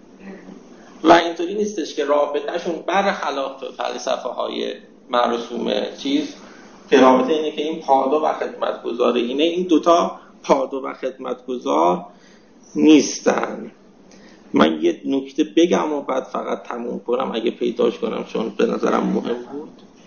و اینطوری نیستش که رابطهشون برخلاف فلسفه های مرسوم چیز، که رابطه اینه که این پادو و خدمتگزار اینه. این دوتا پادو و خدمتگزار نیستن. من یه نکته بگم و بعد فقط تموم کنم اگه پیداش کنم، چون به نظرم مهم بود.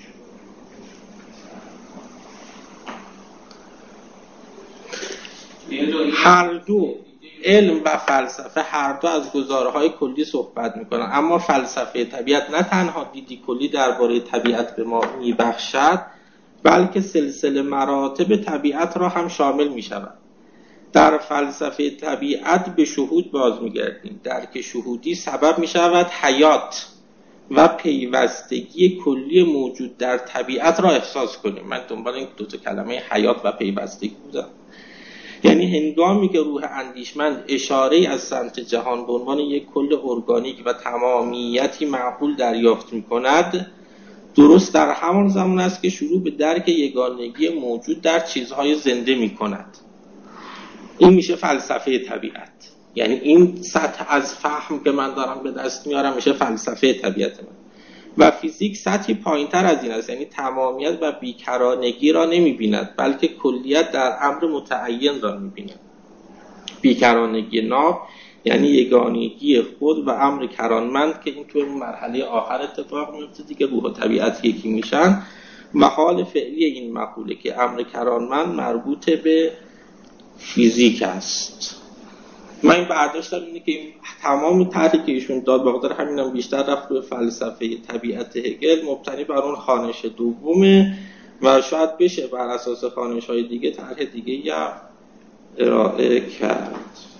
هر دو علم و فلسفه هر دو از گزارهای کلی صحبت میکنن، اما فلسفه طبیعت نه تنها دیدی کلی درباره طبیعت به ما میبخشد، بلکه سلسله مراتب طبیعت را هم شامل میشود. در فلسفه طبیعت به شهود باز میگردیم. درک شهودی سبب میشود حیات و پیوستگی کلی موجود در طبیعت را احساس کنیم. من دنبال این دو تا کلمه حیات و پیوستگی بودم. یعنی هنگامی که روح اندیشمند اشاره‌ای از سمت جهان به عنوان یک کل ارگانیک و تمامیتی معقول دریافت می‌کند، درست در همان زمان است که شروع به درک یگانگی موجود در چیزهای زنده می‌کند. این میشه فلسفه طبیعت. یعنی این سطح از فهم که من دارم به دست میارم میشه فلسفه طبیعت من. و فیزیک سطحی پایین‌تر از این است، یعنی تمامیت و بیکرانگی را نمی‌بیند، بلکه کلیت در امر متعین را می‌بیند. بیکرانگی ناب یعنی یگانگی خود و امر کرانمند که این توی مرحله آخر اتفاق میفته دیگه، روح و طبیعت یکی میشن. و حال فعلی این مقوله که امر کرانمند مربوط به فیزیک است. من این برداشتم اینه که این تمام طرحی که ایشون داد بقدر همینم بیشتر رفت روی فلسفه طبیعت هگل، مبتنی بر اون خوانش دومه و شاید بشه بر اساس خوانش‌های دیگه طرح دیگه یا ارائه کرد.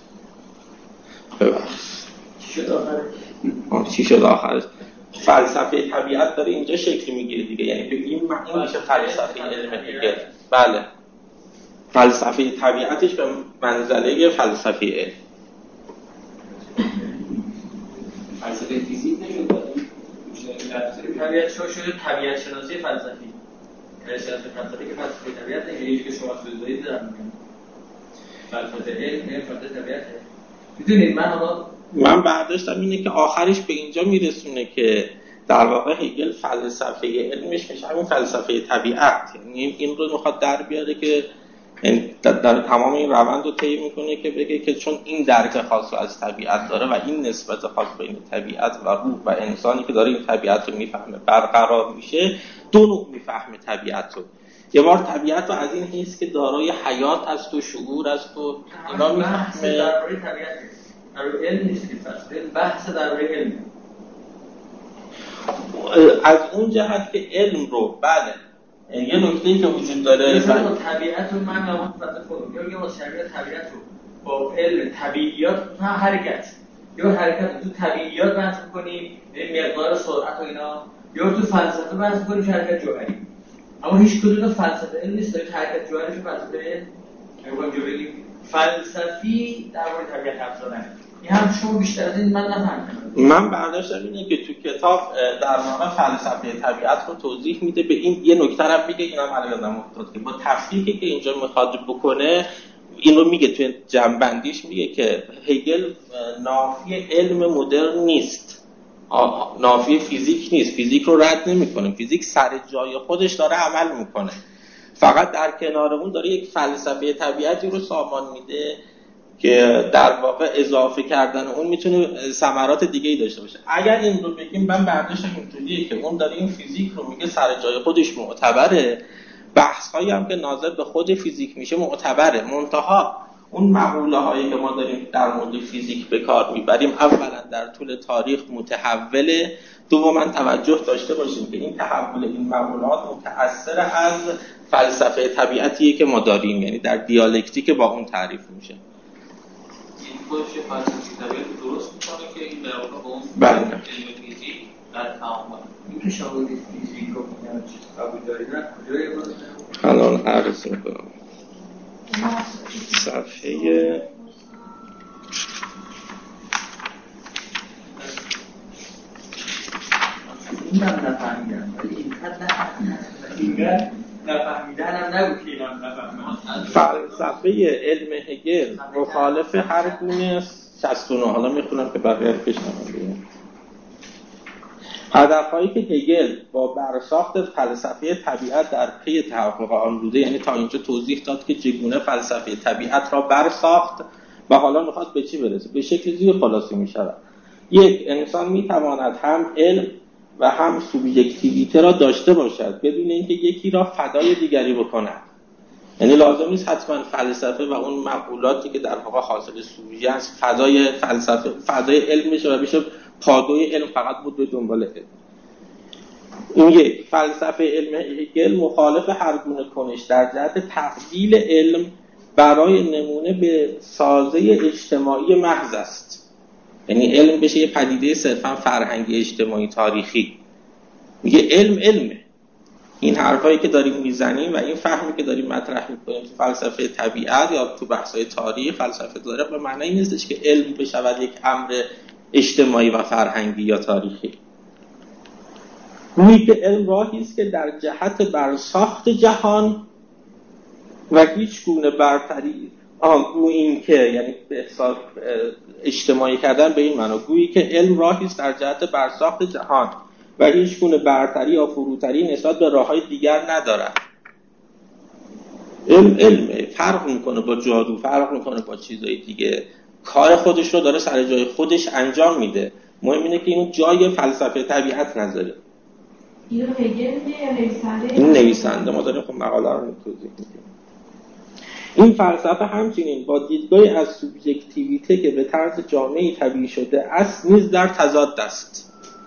ببخشید چی شد آخرش؟ چی شد آخرش؟ فلسفه طبیعت داره اینجا شکل میگیره دیگه، یعنی بگیم این میشه فلسفه علم هگل. بله، فلسفه طبیعتش به منزله فلسفه علم. طبیعت شما شده طبیعت شناسی فلسفی. شناسی فلسفی که فلسفه طبیعت نمیشه که شما سوال دارید دارم میگم. فلسفه علم نه فلسفه طبیعته. میدونید من حالا من برداشتم اینه که آخرش به اینجا میرسونه که در واقع هگل فلسفه علمش میشه همین فلسفه طبیعت، یعنی این رو میخواد در بیاره که در تمام این روند رو طی میکنه که بگه که چون این درک خاص از طبیعت داره و این نسبت خاص بین طبیعت و روح و انسانی که داره این طبیعت رو میفهمه برقرار میشه، دو نوع میفهمه طبیعت رو. یه بار طبیعت رو از این حیث که دارای حیات است و شعور است و اینا میفهمه. درباره طبیعت درباره علم نیست که فلسفه بحث درباره علم. از اون جهت که علم رو بله یه نکته‌ای که وجود داره مثلا طبیعت رو من نماد فلسفه یا با شریعت طبیعت رو با علم طبیعیات تا حرکت یا حرکت تو طبیعیات بحث کنیم مقدار سرعت و اینا، یا تو فلسفه بحث کنیم حرکت جوهری. اما هیچ کدوم فلسفه علم نیست که حرکت جوهری رو فلسفه میگم جو بگیم فلسفی در مورد طبیعت حرف زدن. این هم شما بیشتر از این من نفهمیدم. من برداشتم اینه که تو کتاب در واقع فلسفه طبیعت رو توضیح میده، به این یه نکته رو میگه، اینم الان یادم افتاد که با تفکیکی که اینجا میخواد بکنه این رو میگه تو جنبندیش میگه که هگل نافی علم مدرن نیست، نافی فیزیک نیست، فیزیک رو رد نمیکنه، فیزیک سر جای خودش داره عمل میکنه، فقط در کنار اون داره یک فلسفه طبیعتی رو سامان میده که در واقع اضافه کردن اون میتونه ثمرات دیگه ای داشته باشه. اگر این رو بگیم من برداشتم اینطوریه که اون داره این فیزیک رو میگه سر جای خودش معتبره، بحث هایی هم که ناظر به خود فیزیک میشه معتبره، منتها اون مقوله هایی که ما داریم در مورد فیزیک به کار میبریم اولا در طول تاریخ متحوله، دوما توجه داشته باشیم که این تحول این مقولات متأثر از فلسفه طبیعتیه که ما داریم، یعنی در دیالکتیک با اون تعریف میشه. خودش فلسفه طبیعت درست میکنه که این در واقع با اون بله علم فیزیک در تعامل. این که شواهد فیزیک رو میگن چیز قبول دارید نه کجای بود؟ الان عرض میکنم صفحه این هم نفهمیدم این حد نفهمیدم اینگه نفهمیدن هم نبود که این هم نفهمیدم. فلسفه علم هگل مخالف هر گونه شصت و نه، حالا میخونم که بقیه رو بشنوم. هدفهایی که هگل با برساخت فلسفه طبیعت در پی تحقق آن بوده، یعنی تا اینجا توضیح داد که چگونه فلسفه طبیعت را برساخت و حالا میخواد به چی برسه. به شکل زیر خلاصه میشود: یک، انسان میتواند هم علم و هم سوبژکتیویته را داشته باشد بدون اینکه یکی را فدای دیگری بکند. یعنی لازم نیست حتما فلسفه و اون مقولاتی که در واقع حاصل سوژه است فدای فلسفه فدای علم بشه و بشه پادوی علم فقط بود به دنبال علم. این یک. فلسفه علم هگل مخالف هر گونه کنش در جهت تقلیل علم برای نمونه به سازه اجتماعی محض است. یعنی علم بشه یه پدیده صرفا فرهنگی اجتماعی تاریخی. میگه علم علمه. این حرفایی که داریم میزنیم و این فهمی که داریم مطرح میکنیم تو فلسفه طبیعت یا تو بحث‌های تاریخ فلسفه داره به معنی نیستش که علم بشود یک امر اجتماعی و فرهنگی یا تاریخی. گویی که علم راهی است که در جهت برساخت جهان و هیچ گونه برتری آه گویی این که یعنی به حساب اجتماعی کردن به این معنی گویی که علم راهی است در جهت برساخت جهان و هیچ گونه برتری یا فروتری نسبت به راه‌های دیگر ندارد. علم علمه، فرق میکنه با جادو، فرق میکنه با چیزهای دیگه، کار خودش رو داره سر جای خودش انجام میده. مهم اینه که اینو جای فلسفه طبیعت نذاره. اینو هگل یا نویسنده؟ این نویسنده، ما داریم خب مقاله رو توضیح میدیم. این فلسفه همچنین با دیدگاهی از سوبژکتیویته که به طرز جامعی طبیعی شده است نیز در تضاد است.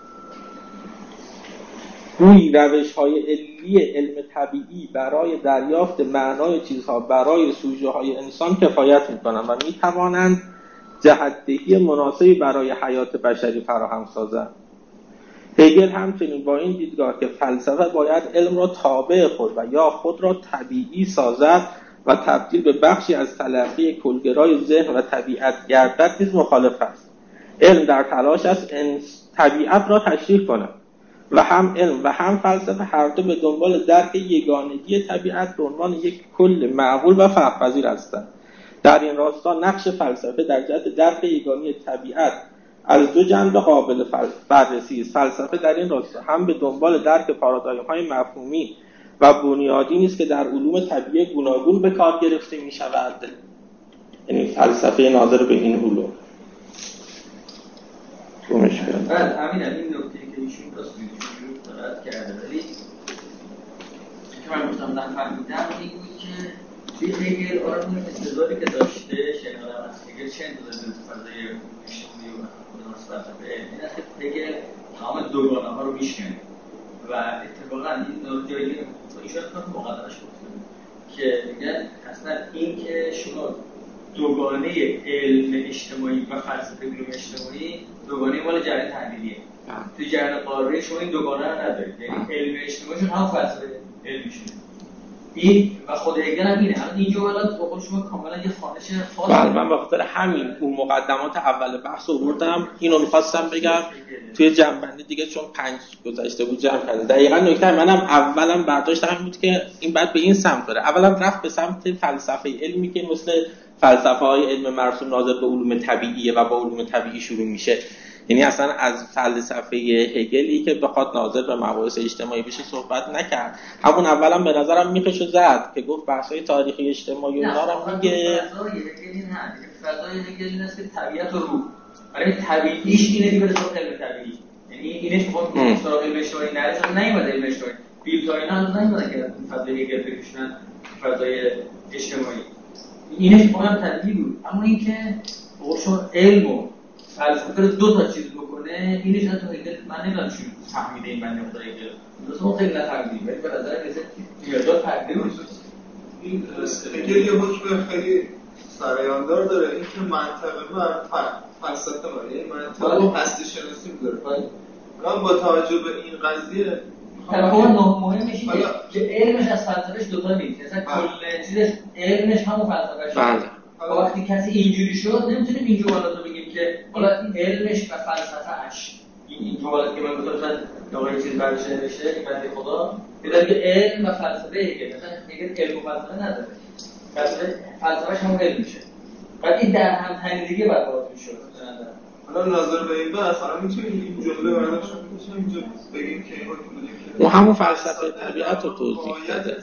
گویی روش‌های علی علم طبیعی برای دریافت معنای چیزها برای سوژه‌های انسان کفایت می‌کنند و می‌توانند جهت‌دهی مناسبی برای حیات بشری فراهم سازند. هگل همچنین با این دیدگاه که فلسفه باید علم را تابع خود و یا خود را طبیعی سازد و تبدیل به بخشی از تلقی کلگرای ذهن و طبیعت گردد نیز مخالف است. علم در تلاش است طبیعت را تشریح کند و هم علم و هم فلسفه هر دو به دنبال درک یگانگی طبیعت به عنوان یک کل معقول و فهم‌پذیر هستند. در این راستا نقش فلسفه در جهت درک یگانگی طبیعت از دو جنبه قابل بررسی است. فلسفه در این راستا هم به دنبال درک پارادایم‌های مفهومی و بنیادی نیست که در علوم طبیعی گوناگون به کار گرفته می‌شود، یعنی فلسفه ناظر به این علوم. بعد همین این نکته‌ای که ایشون راست می‌گه صحبت کرده، ولی که من گفتم نفهمیدم این بود که توی هگل آرمون استدلالی که داشته شنیدم از هگل چه انتظاری داره فضای اجتماعی و خودمون فلسفه این است که هگل تمام دوگانه‌ها رو میشکنه و اتفاقا این جایی که ایشون تو مقدمه‌اش گفته که میگن اصلا این که شما دوگانه علم اجتماعی و فلسفه علوم اجتماعی دوگانه مال جریان تحلیلیه. تو جریان قاره شما این دوگانه رو ندارید، یعنی علم اجتماعیشون هم فلسفه علمیشون. این و خود هگل هم اینه. الان اینجا ولات به قول شما کاملا یه خوانش خاصه. بله، من به خاطر همین اون مقدمات اول بحث آوردم. اینو می‌خواستم بگم توی جمع‌بندی دیگه، چون پنج گذشته بود جمع کردم. دقیقاً نکته منم اولم برداشتم این بود که این بعد به این سمت بره. اولا رفت به سمت فلسفه علمی که مثل فلسفه‌های علم مرسوم ناظر به علوم طبیعیه و با علوم طبیعی شروع میشه. یعنی اصلا از فلسفه هگلی که بخواد ناظر به مباحث اجتماعی بشه صحبت نکرد. همون اولم به نظرم میخشو زد که گفت بحث‌های تاریخی اجتماعی و اینا رو میگه. فضای هگلی نه، فضای هگلی نه که طبیعت و روح. برای طبیعیش اینه دیگه به صورت علم طبیعی. یعنی اینش بخواد سراغ علم اجتماعی نره، چون نمیاد علم اجتماعی. بیل تا اینا هم نمیاد که فضای هگل بکشن فضای اجتماعی. اینش بخوام طبیعی بود. اما اینکه قشون علم و فلسفه دو تا چیز بکنه، اینش نه تو هگل من نمیدونم چی فهمیده این بنده خدا هگل. درست ما خیلی نفهمیدیم، ولی به نظر میاد که یاد تقدیر میشه. این هگل یه حکم خیلی سرایاندار داره، این که منطقه بر فلسفه ما، یعنی منطقه و هستی شناسی داره. من با توجه به این قضیه تفاوت مهمش اینه که علمش از فلسفهش دوتا نیست. مثلا کل چیزش علمش همون فلسفهش. بله. وقتی کسی اینجوری شد نمیتونیم اینجا بالا تو بگیم که حالا علمش و فلسفه‌اش این اینجا بالا که من گفتم آقای چیز برش نوشته این بنده خدا میگه که علم و فلسفه هگل، مثلا هگل علم و فلسفه نداره، فلسفه فلسفه‌اش هم علم میشه. بعد این در هم تنیدگی برقرار میشه. حالا نظر به این بحث الان میتونیم این جمله برداشت کنیم اینجا بگیم که این حکم بودیم که اون همون فلسفه طبیعت رو توضیح داده.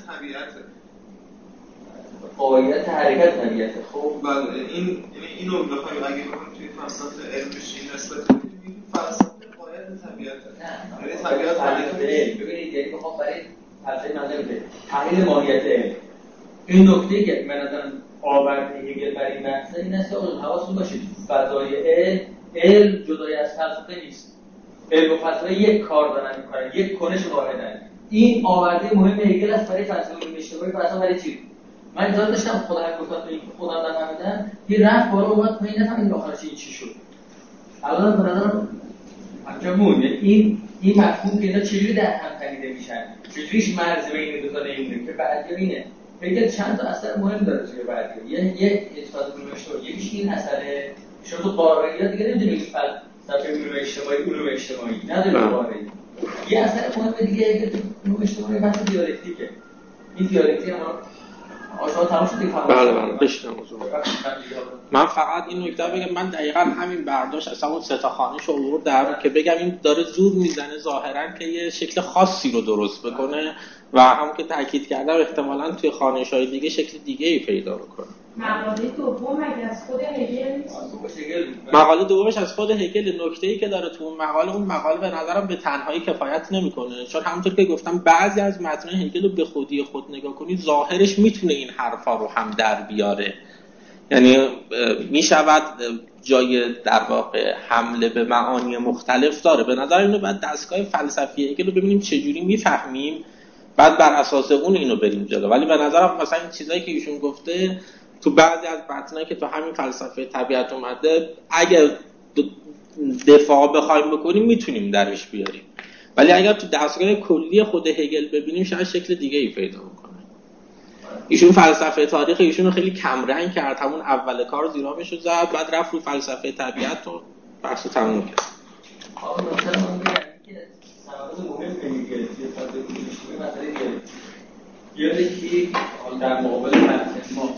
قاعدت حرکت طبیعت. خب بله، این یعنی اینو بخوایم اگه بخوایم توی فلسفه علم بشین نسبت بدیم فلسفه قاعدت طبیعت. نه، یعنی طبیعت فلسفه ببینید یعنی بخوام برای فلسفه منظور به تحلیل ماهیت علم. این نکته که به نظرم آورده هگل برای این بحث این است که حواستون باشه فضای علم علم جدای از فلسفه نیست. علم و فلسفه یک کار دارن میکنن، یک کنش واحدن. این آورده مهم هگل است برای فلسفه علوم اجتماعی. فلسفه برای چی؟ من انتظار داشتم خدا هم گفتم تو این خودم نفهمیدم یه رفت بالا اومد پایین نفهمیدم آخرش این چی شد. الان به نظرم همچنین این این مفهوم که اینا چجوری در هم تنیده میشن، چجوریش مرز بین دو تا نمیره که بعدی اینه. هگل چند تا اثر مهم داره توی بعدی. یه یک اثبات علوم اجتماعی، یکیش این اثره شما تو قاره‌ای دیگه نمیدونید فلسفه علوم اجتماعی علوم اجتماعی نداره قاره‌ای. یه اثر مهم دیگه که تو علوم اجتماعی بحث دیالکتیکه. این دیالکتیک ما آشنا تمام شد دیگه. بله بله بشنم موضوع. من فقط این نکته بگم، من دقیقاً همین برداشت اصلا اون سه تا خانه‌شو آوردم که بگم این داره زور میزنه ظاهراً که یه شکل خاصی رو درست بکنه و همون که تاکید کردم احتمالاً توی خانه‌های دیگه شکل دیگه‌ای پیدا بکنه. مقاله دوم مگه از خود هگل نیست؟ مقاله دومش از خود هگل. نکته‌ای که داره تو اون مقاله، اون مقاله به نظرم به تنهایی کفایت نمی‌کنه، چون همونطور که گفتم بعضی از متن‌های هگل رو به خودی خود نگاه کنی ظاهرش میتونه این حرفا رو هم در بیاره. یعنی میشود جای در واقع حمله به معانی مختلف داره. به نظر اینو بعد دستگاه فلسفی هگل رو ببینیم چجوری میفهمیم، بعد بر اساس اون اینو بریم جلو. ولی به نظرم مثلا این چیزایی که ایشون گفته تو بعضی از متنایی که تو همین فلسفه طبیعت اومده اگر دفاع بخوایم بکنیم میتونیم درش بیاریم، ولی اگر تو دستگاه کلی خود هگل ببینیم شاید شکل دیگه ای پیدا کنه. ایشون فلسفه تاریخ ایشون رو خیلی کم رنگ کرد، همون اول کار زیرامش رو زد، بعد رفت رو فلسفه طبیعت و بحث تموم کرد. حالا مثلا من میگم که سوابق مهم دیگه توی فاز کوچیک مسئله دیگه دیالکتیک در مقابل متن ما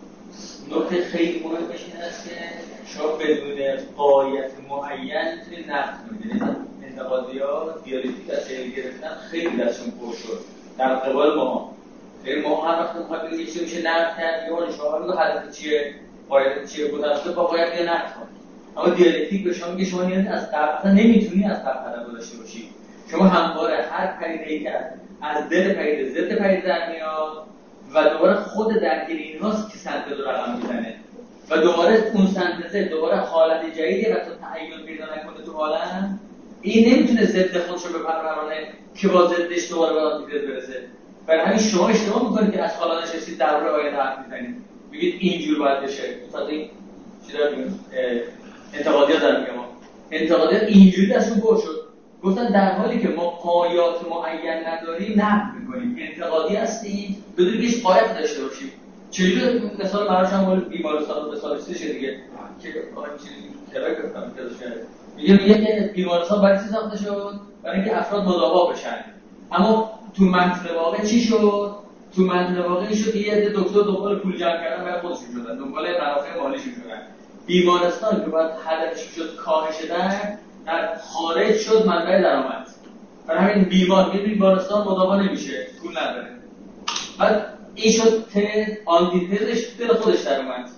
نکته خیلی مهمش این است که شما بدون قایت معین میتونید نقد کنید. انتقادیات دیالکتیک از هگل گرفتن خیلی دستشون پر شد در قبال ما. یعنی ما هر وقت می‌خوایم بگیم چی میشه نقد کرد، یا شما بگو هدف چیه، قایت چیه، گذشته با قایت یا نقد کن. اما دیالکتیک به شما میگه شما نیاز از قبل نمیتونی از قبل طلب داشته باشی. شما همواره هر پدیده‌ای که از دل پدیده ضد پدیده در میاد و دوباره خود درگیر اینهاست که سنتز رو رقم میزنه و دوباره اون سنتزه دوباره حالت جدیدی و تا تعین پیدا نکنه تو عالم، این نمیتونه ضد خودش رو بپرورانه که با ضدش دوباره به آنتیتز برسه. برای همین شما اشتباه میکنید که از حالا نشستید درباره آینده حرف میزنید، میگید اینجور باید بشه. مثلا این چی داریم انتقادیات داریم که ما انتقادیات اینجوری دستون پر شد، گفتن در حالی که ما قایات معین نداریم نقد میکنیم، انتقادی هستیم بدون که هیچ قایت داشته باشیم. چجوری مثال براش هم مول بیمارستان به سال سه دیگه که آقا چیزی کرای گفتم که داشت میگه میگه که بیمارستان برای چی ساخته شد؟ برای اینکه افراد مداوا بشن. اما تو متن واقع چی شد؟ تو متن واقع شد که یه عده دکتر دنبال پول جمع کردن برای خودشون شدن، دنبال منافع مالیشون شدن. بیمارستان که باید هدفش شد کاهش درد، در خارج شد منبع درآمد. برای همین بیمار میره بیمارستان مداوا نمیشه، پول نداره. بعد این شد تز آنتیتزش دل خودش در اومد.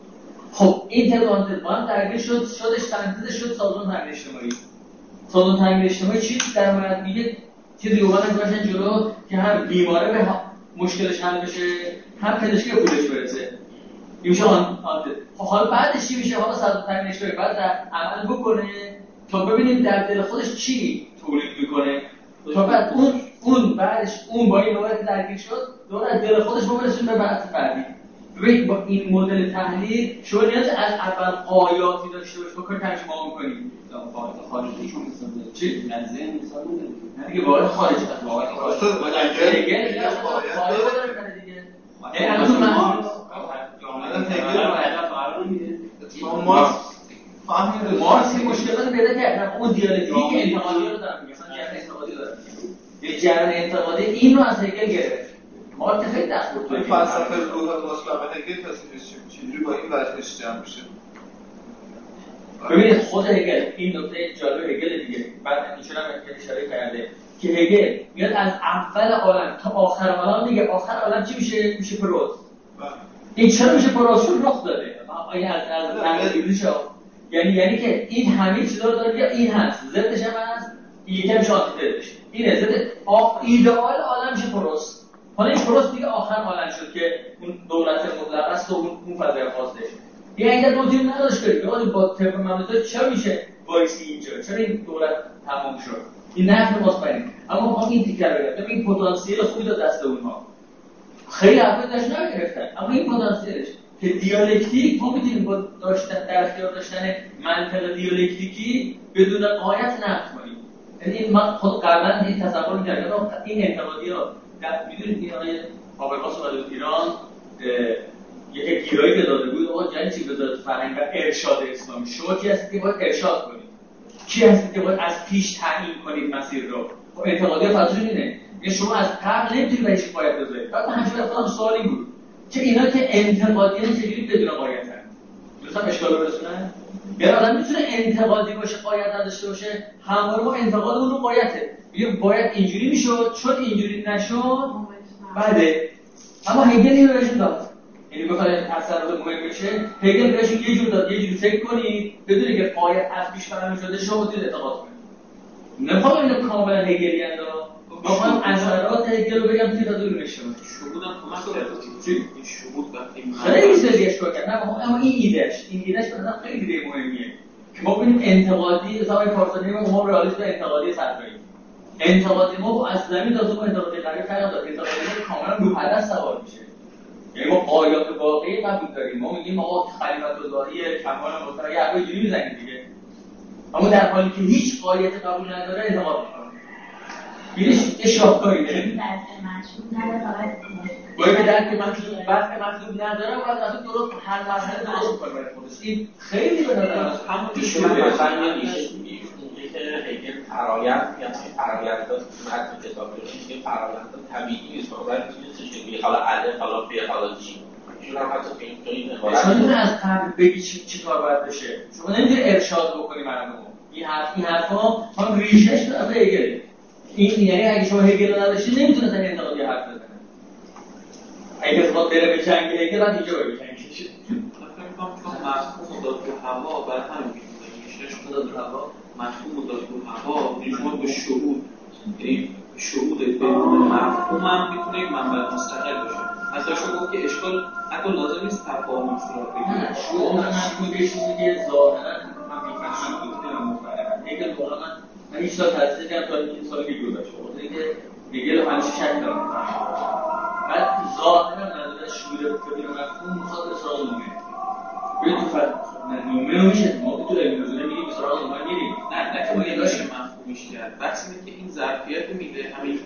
خب این تز آنتیتز با هم درگیر شد، شدش سنتزش شد سازمان تامین اجتماعی. سازمان تامین اجتماعی چی در اومد؟ میگه چیزی اومدن گذاشتن جلو که هم بیماره به مشکلش حل بشه، هم پزشکی به پولش برسه. این میشه آنتیتز. خب حالا بعدش چی میشه؟ حالا سازمان تامین اجتماعی بعد عمل بکنه تا ببینیم در دل خودش چی تولید میکنه، تا بعد اون اون بعدش اون با این نوعیت درگیر شد دوباره از دل خودش برسیم به بحث فردی. ببین با این مدل تحلیل شما نیاز از اول قایاتی داشته باشید بکنید ترجمه می‌کنید. خارجی چون مثلا چی از ذهن مثلا نه دیگه واقعا خارج از واقعا خارج دیگه دیگه خارج داره دیگه. یعنی تو من جامعه تغییر رو هدف قرار میده. فهمیدم مارکس مشکلات پیدا کرد. اون دیالکتیک انتقادی رو دارم میگم، مثلا جریان انتقادی دارم. یه جریان انتقادی این رو از هگل گرفت. مارکس خیلی دست برد. این فلسفه روح مثبت هگل تصویرش چجوری با این وجهش جمع میشه؟ ببینید خود هگل این نکته جالب هگل دیگه. بعد ایشون هم اشاره کرده که هگل میاد از اول عالم تا آخر عالم میگه آخر عالم چی میشه؟ میشه پروز. این چرا میشه پروز؟ چون رخ داده. آیا از از انگلیسی یعنی یعنی که این همه چیزا رو داره، این هست ضدش هم هست، این یکم شاتیدش اینه ضد ایدئال عالم میشه پروس. حالا این پروس دیگه آخر عالم شد که اون دولت مطلق است و اون اون فضای خاصش. یه اگر دوتیم نداشت که آقا با طبق مملکت چرا میشه وایسی اینجا، چرا این دولت تمام شد؟ این نفع مصبری. اما ما این تیکر رو ببین این پتانسیل خوبی داد دست اونها. خیلی افراد داشت نگرفتن، اما این پتانسیلش که دیالکتیک ما میتونیم با داشتن در اختیار داشتن منطق دیالکتیکی بدون قایت نقد کنیم. یعنی من خود قبلا این تصور می‌کردم این انتقادیات میدونید این آقای آبرقاس اومده بود ایران یک گیرایی که داده بود آقا جنگ چی بذارد فرهنگ و ارشاد اسلامی. شما کی هستید که باید ارشاد کنید؟ کی هستید که باید از پیش تعیین کنید مسیر رو؟ خب انتقادیات فضلون اینه میگه شما از قبل نمیتونید بهش قایت بذارید. بعد من همچنین خودم سوالی بود که اینا که انتقادیان چجوری بدون قایتن؟ دوستان اشکال رو برسونن؟ یعنی آدم میتونه انتقادی باشه قایت نداشته باشه، همواره با انتقاد اون رو قایته. میگه باید اینجوری میشد، چون اینجوری نشد بعده. اما هگل اینو بهشون داد. یعنی بخواد اثرات مهم بشه هگل بهشون یه جور داد، یه جوری فکر کنید بدونی که قایت از پیش فرام شده شما میتونید اعتقاد کنید. نمیخوام اینو کاملا هگلی انداز بخوام اثرات هگل رو بگم توی تدویر میشه. شهود هم کمک کرد. این شهود وقتی خیلی سریع اشکال کرد. نه اما این ایدهش، این ایدهش مثلا خیلی ایده مهمیه که ما ببینیم انتقادی زمان پارسانی و ما رئالیسم انتقادی صدایی. انتقادی ما با اصلی دادم انتقادی غیر فرق داره. انتقادی کاملا رو هدف سوار میشه. یعنی ما قایات واقعی قبول داریم. ما میگیم آقا خلیفۃ اللهی کمال مطلق یه حرفای جوری میزنیم دیگه. اما در حالی که هیچ قایت قبول نداره انتقاد میکنه. اینش یه شاهکاری داره. باید به درک مطلوب بحث مطلوب نداره باید از درست هر مسئله درست کنه خودش. این خیلی به نظر از همون ایشون مثلا میشه میگه که هگل فرآیند یعنی فرآیند متن کتاب میگه فرآیند طبیعی نیست، ولی چیزی شکلی حالا الف حالا ب حالا جیم اینا حتی به این عبارت نمیتونه از قبل بگی چی چی کار باید بشه. شما نمیتونی ارشاد بکنی مردمو. این حرف این حرفا هم ریشش از هگل. این یعنی اگه شما هگل رو نداشتید نمیتونه تا انتقادی حرف بزنه. اگه بخواد بره به جنگ هگل بعد اینجا بره به جنگ شه. فکر می‌کنم چون مفهوم مضاد هوا بر همین میشه. مضاد هوا مفهوم مضاد هوا نیاز به شهود، یعنی شهود بدون مفهوم هم میتونه یک منبع مستقل باشه. مثلا شما گفت که اشکال حتی لازم نیست تفاهم صورت بگیره. شما مفهوم بهش میگه ظاهرا من میفهمم میتونم مفهوم. هگل واقعا من هیچ سال تحصیل کردم تا این سال که گذشت. واسه اینکه هگل همیشه شک دارم. بعد ظاهرا منظور شهود بدون مفهوم میخواد به سراغ نومه. ببین تو فرض نومه رو میشه ما تو علم نظری میگیم به سراغ نومه میریم. نه نه که ما داشتیم مفهومش کرد. بحث اینه که این ظرفیت میده همین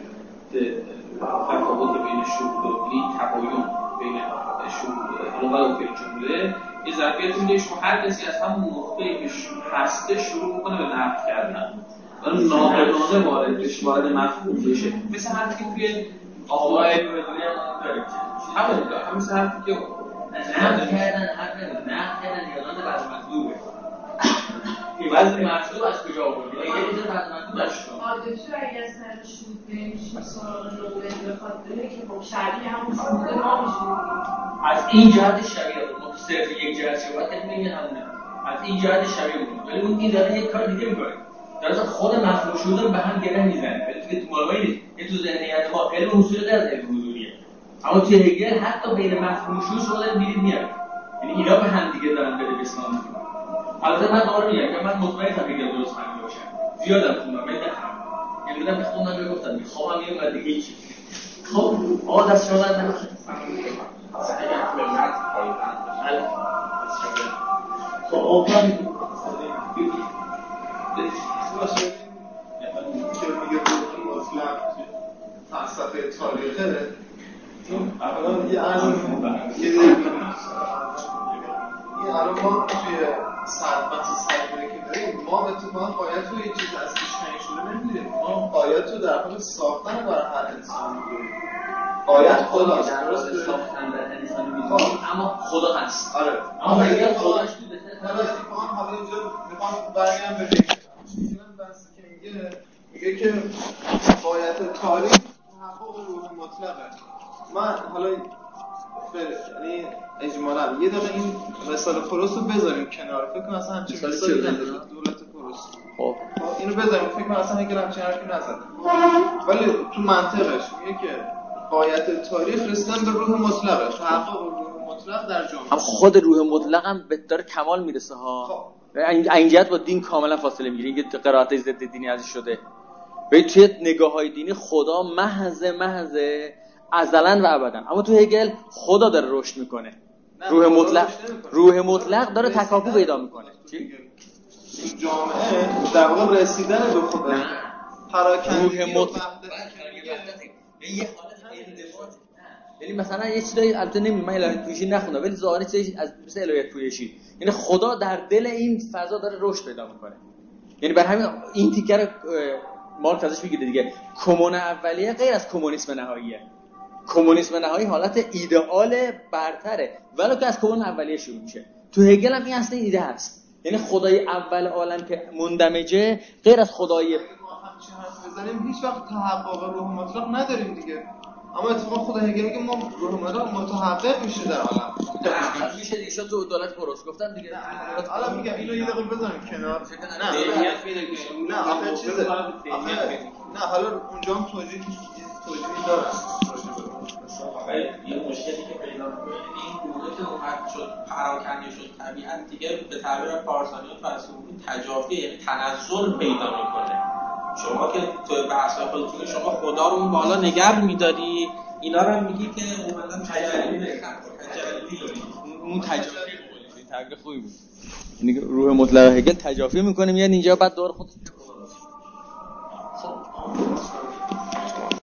تفاوت بین شهود و این تباین بین شهود حالا به جمله این ظرفیت میده شما هر کسی از همون نقطه‌ای که هسته شروع میکنه به نقد کردن ولی ناقدانه وارد بشه وارد مفهوم بشه. مثل حرفی توی آقای نظری هم داره همون داره مثل حرفی که نقد کردن حرف نقد کردن نیازمند بعض مطلوبه. بعض مطلوب از کجا آوردی؟ اگه یه چیز بعض مطلوب داشت شما آدکتور اگه از سر شود بمیشیم سراغ نوبل بخواد بره که خب شبیه همون شود ما میشیم از این جهت شبیه بود. ما تو صرف یک جهت شبیه کنیم میگن همونه از این جهت شبیه بود ولی اون این داره یک کار دیگه میکنه در اصلا خود مفهوم شهود به هم گره میزنه ولی توی تو مالوایی نیست یه تو ذهنیت ما علم اصول غیر از علم حضوریه اما توی هگل حتی بین مفهوم شهود شما دارید میرید میاد یعنی اینا به هم دیگه دارن بده بسنام. البته من دارم میگم که من مطمئنم هگل درست فهمیده باشم زیادم خوندم ولی نفهمیدم یه بودم میخوندم و گفتم میخوام یه اومد دیگه هیچ خب آقا دست شما در نمیشه خب آقا که میگه مطلق فلسفه تاریخه اولا یه عرض یه دیگه این الان ما توی صد بحث صدره که داریم ما اتفاقا قایت رو یه چیز از پیش تعیین شده نمیدونیم ما قایت رو در حال ساختن برای هر انسان میدونیم قایت خداست در حال ساختن در انسان میدونیم اما خدا هست آره اما اگر خداش بوده حالا اتفاقا حالا اینجا میخوام برگردم به هگل این بحثی که میگه میگه که قایت تاریخ تحقق روح مطلقه. من حالا یعنی اجمالا یه دقیقه این رساله پروس رو بذاریم کنار فکر کنم اصلا همچین مثالی نداره دولت پروس خب اینو بذاریم فکر کنم اصلا هگل همچین حرفی نزده ولی تو منطقش میگه که قایت تاریخ رسیدن به روح مطلقه تحقق روح مطلق در جامعه. هم خود روح مطلق هم به داره کمال میرسه ها این جهت با دین کاملا فاصله میگیره اینکه قرائت ضد دینی ازش شده به توی نگاه‌های دینی خدا محض محض ازلاً و ابداً اما تو هگل خدا داره رشد میکنه روح مطلق روح مطلق داره تکاپو پیدا میکنه چی این جامعه در واقع رسیدن به خدا پراکندگی روح مطلق یه حالت انضباط یعنی مثلا یه چیزایی البته نمیدونم من الهیات پویشی نخوندم ولی ظاهرا چیزی از مثل الهیات پویشی یعنی خدا در دل این فضا داره رشد پیدا میکنه یعنی بر همین این تیکر مارکس ازش میگه دیگه کمون اولیه غیر از کمونیسم نهاییه کمونیسم نهایی حالت ایدئال برتره ولی که از کمون اولیه شروع میشه تو هگل هم این اصلا ایده هست یعنی خدای اول عالم که مندمجه غیر از خدای ما همچین حرف بزنیم هیچ وقت تحقق روح مطلق نداریم دیگه اما اتفاقا خود هگل میگه ما روح مطلق متحقق میشه در عالم میشه ایشون تو دولت پروس گفتن دیگه حالا میگم اینو یه دقیقه بذاریم کنار نه ذهنیت پیدا کنیم نه آخه چیزه نه حالا اونجا هم توجیه توجیهی داره یه مشکلی که پیدا می‌کنه این موضوع که اومد شد پراکنده شد طبیعت دیگه به تعبیر پارسانی و فلسفی تجافی یعنی تنزل پیدا میکنه. شما که تو بحث خودتون شما خدا رو اون بالا نگه می‌داری اینا رو میگی که اومدن تجلی تجلی اون تجافی بود تعبیر خوبی بود یعنی روح مطلق هگل تجافی میکنه میاد اینجا بعد دور خود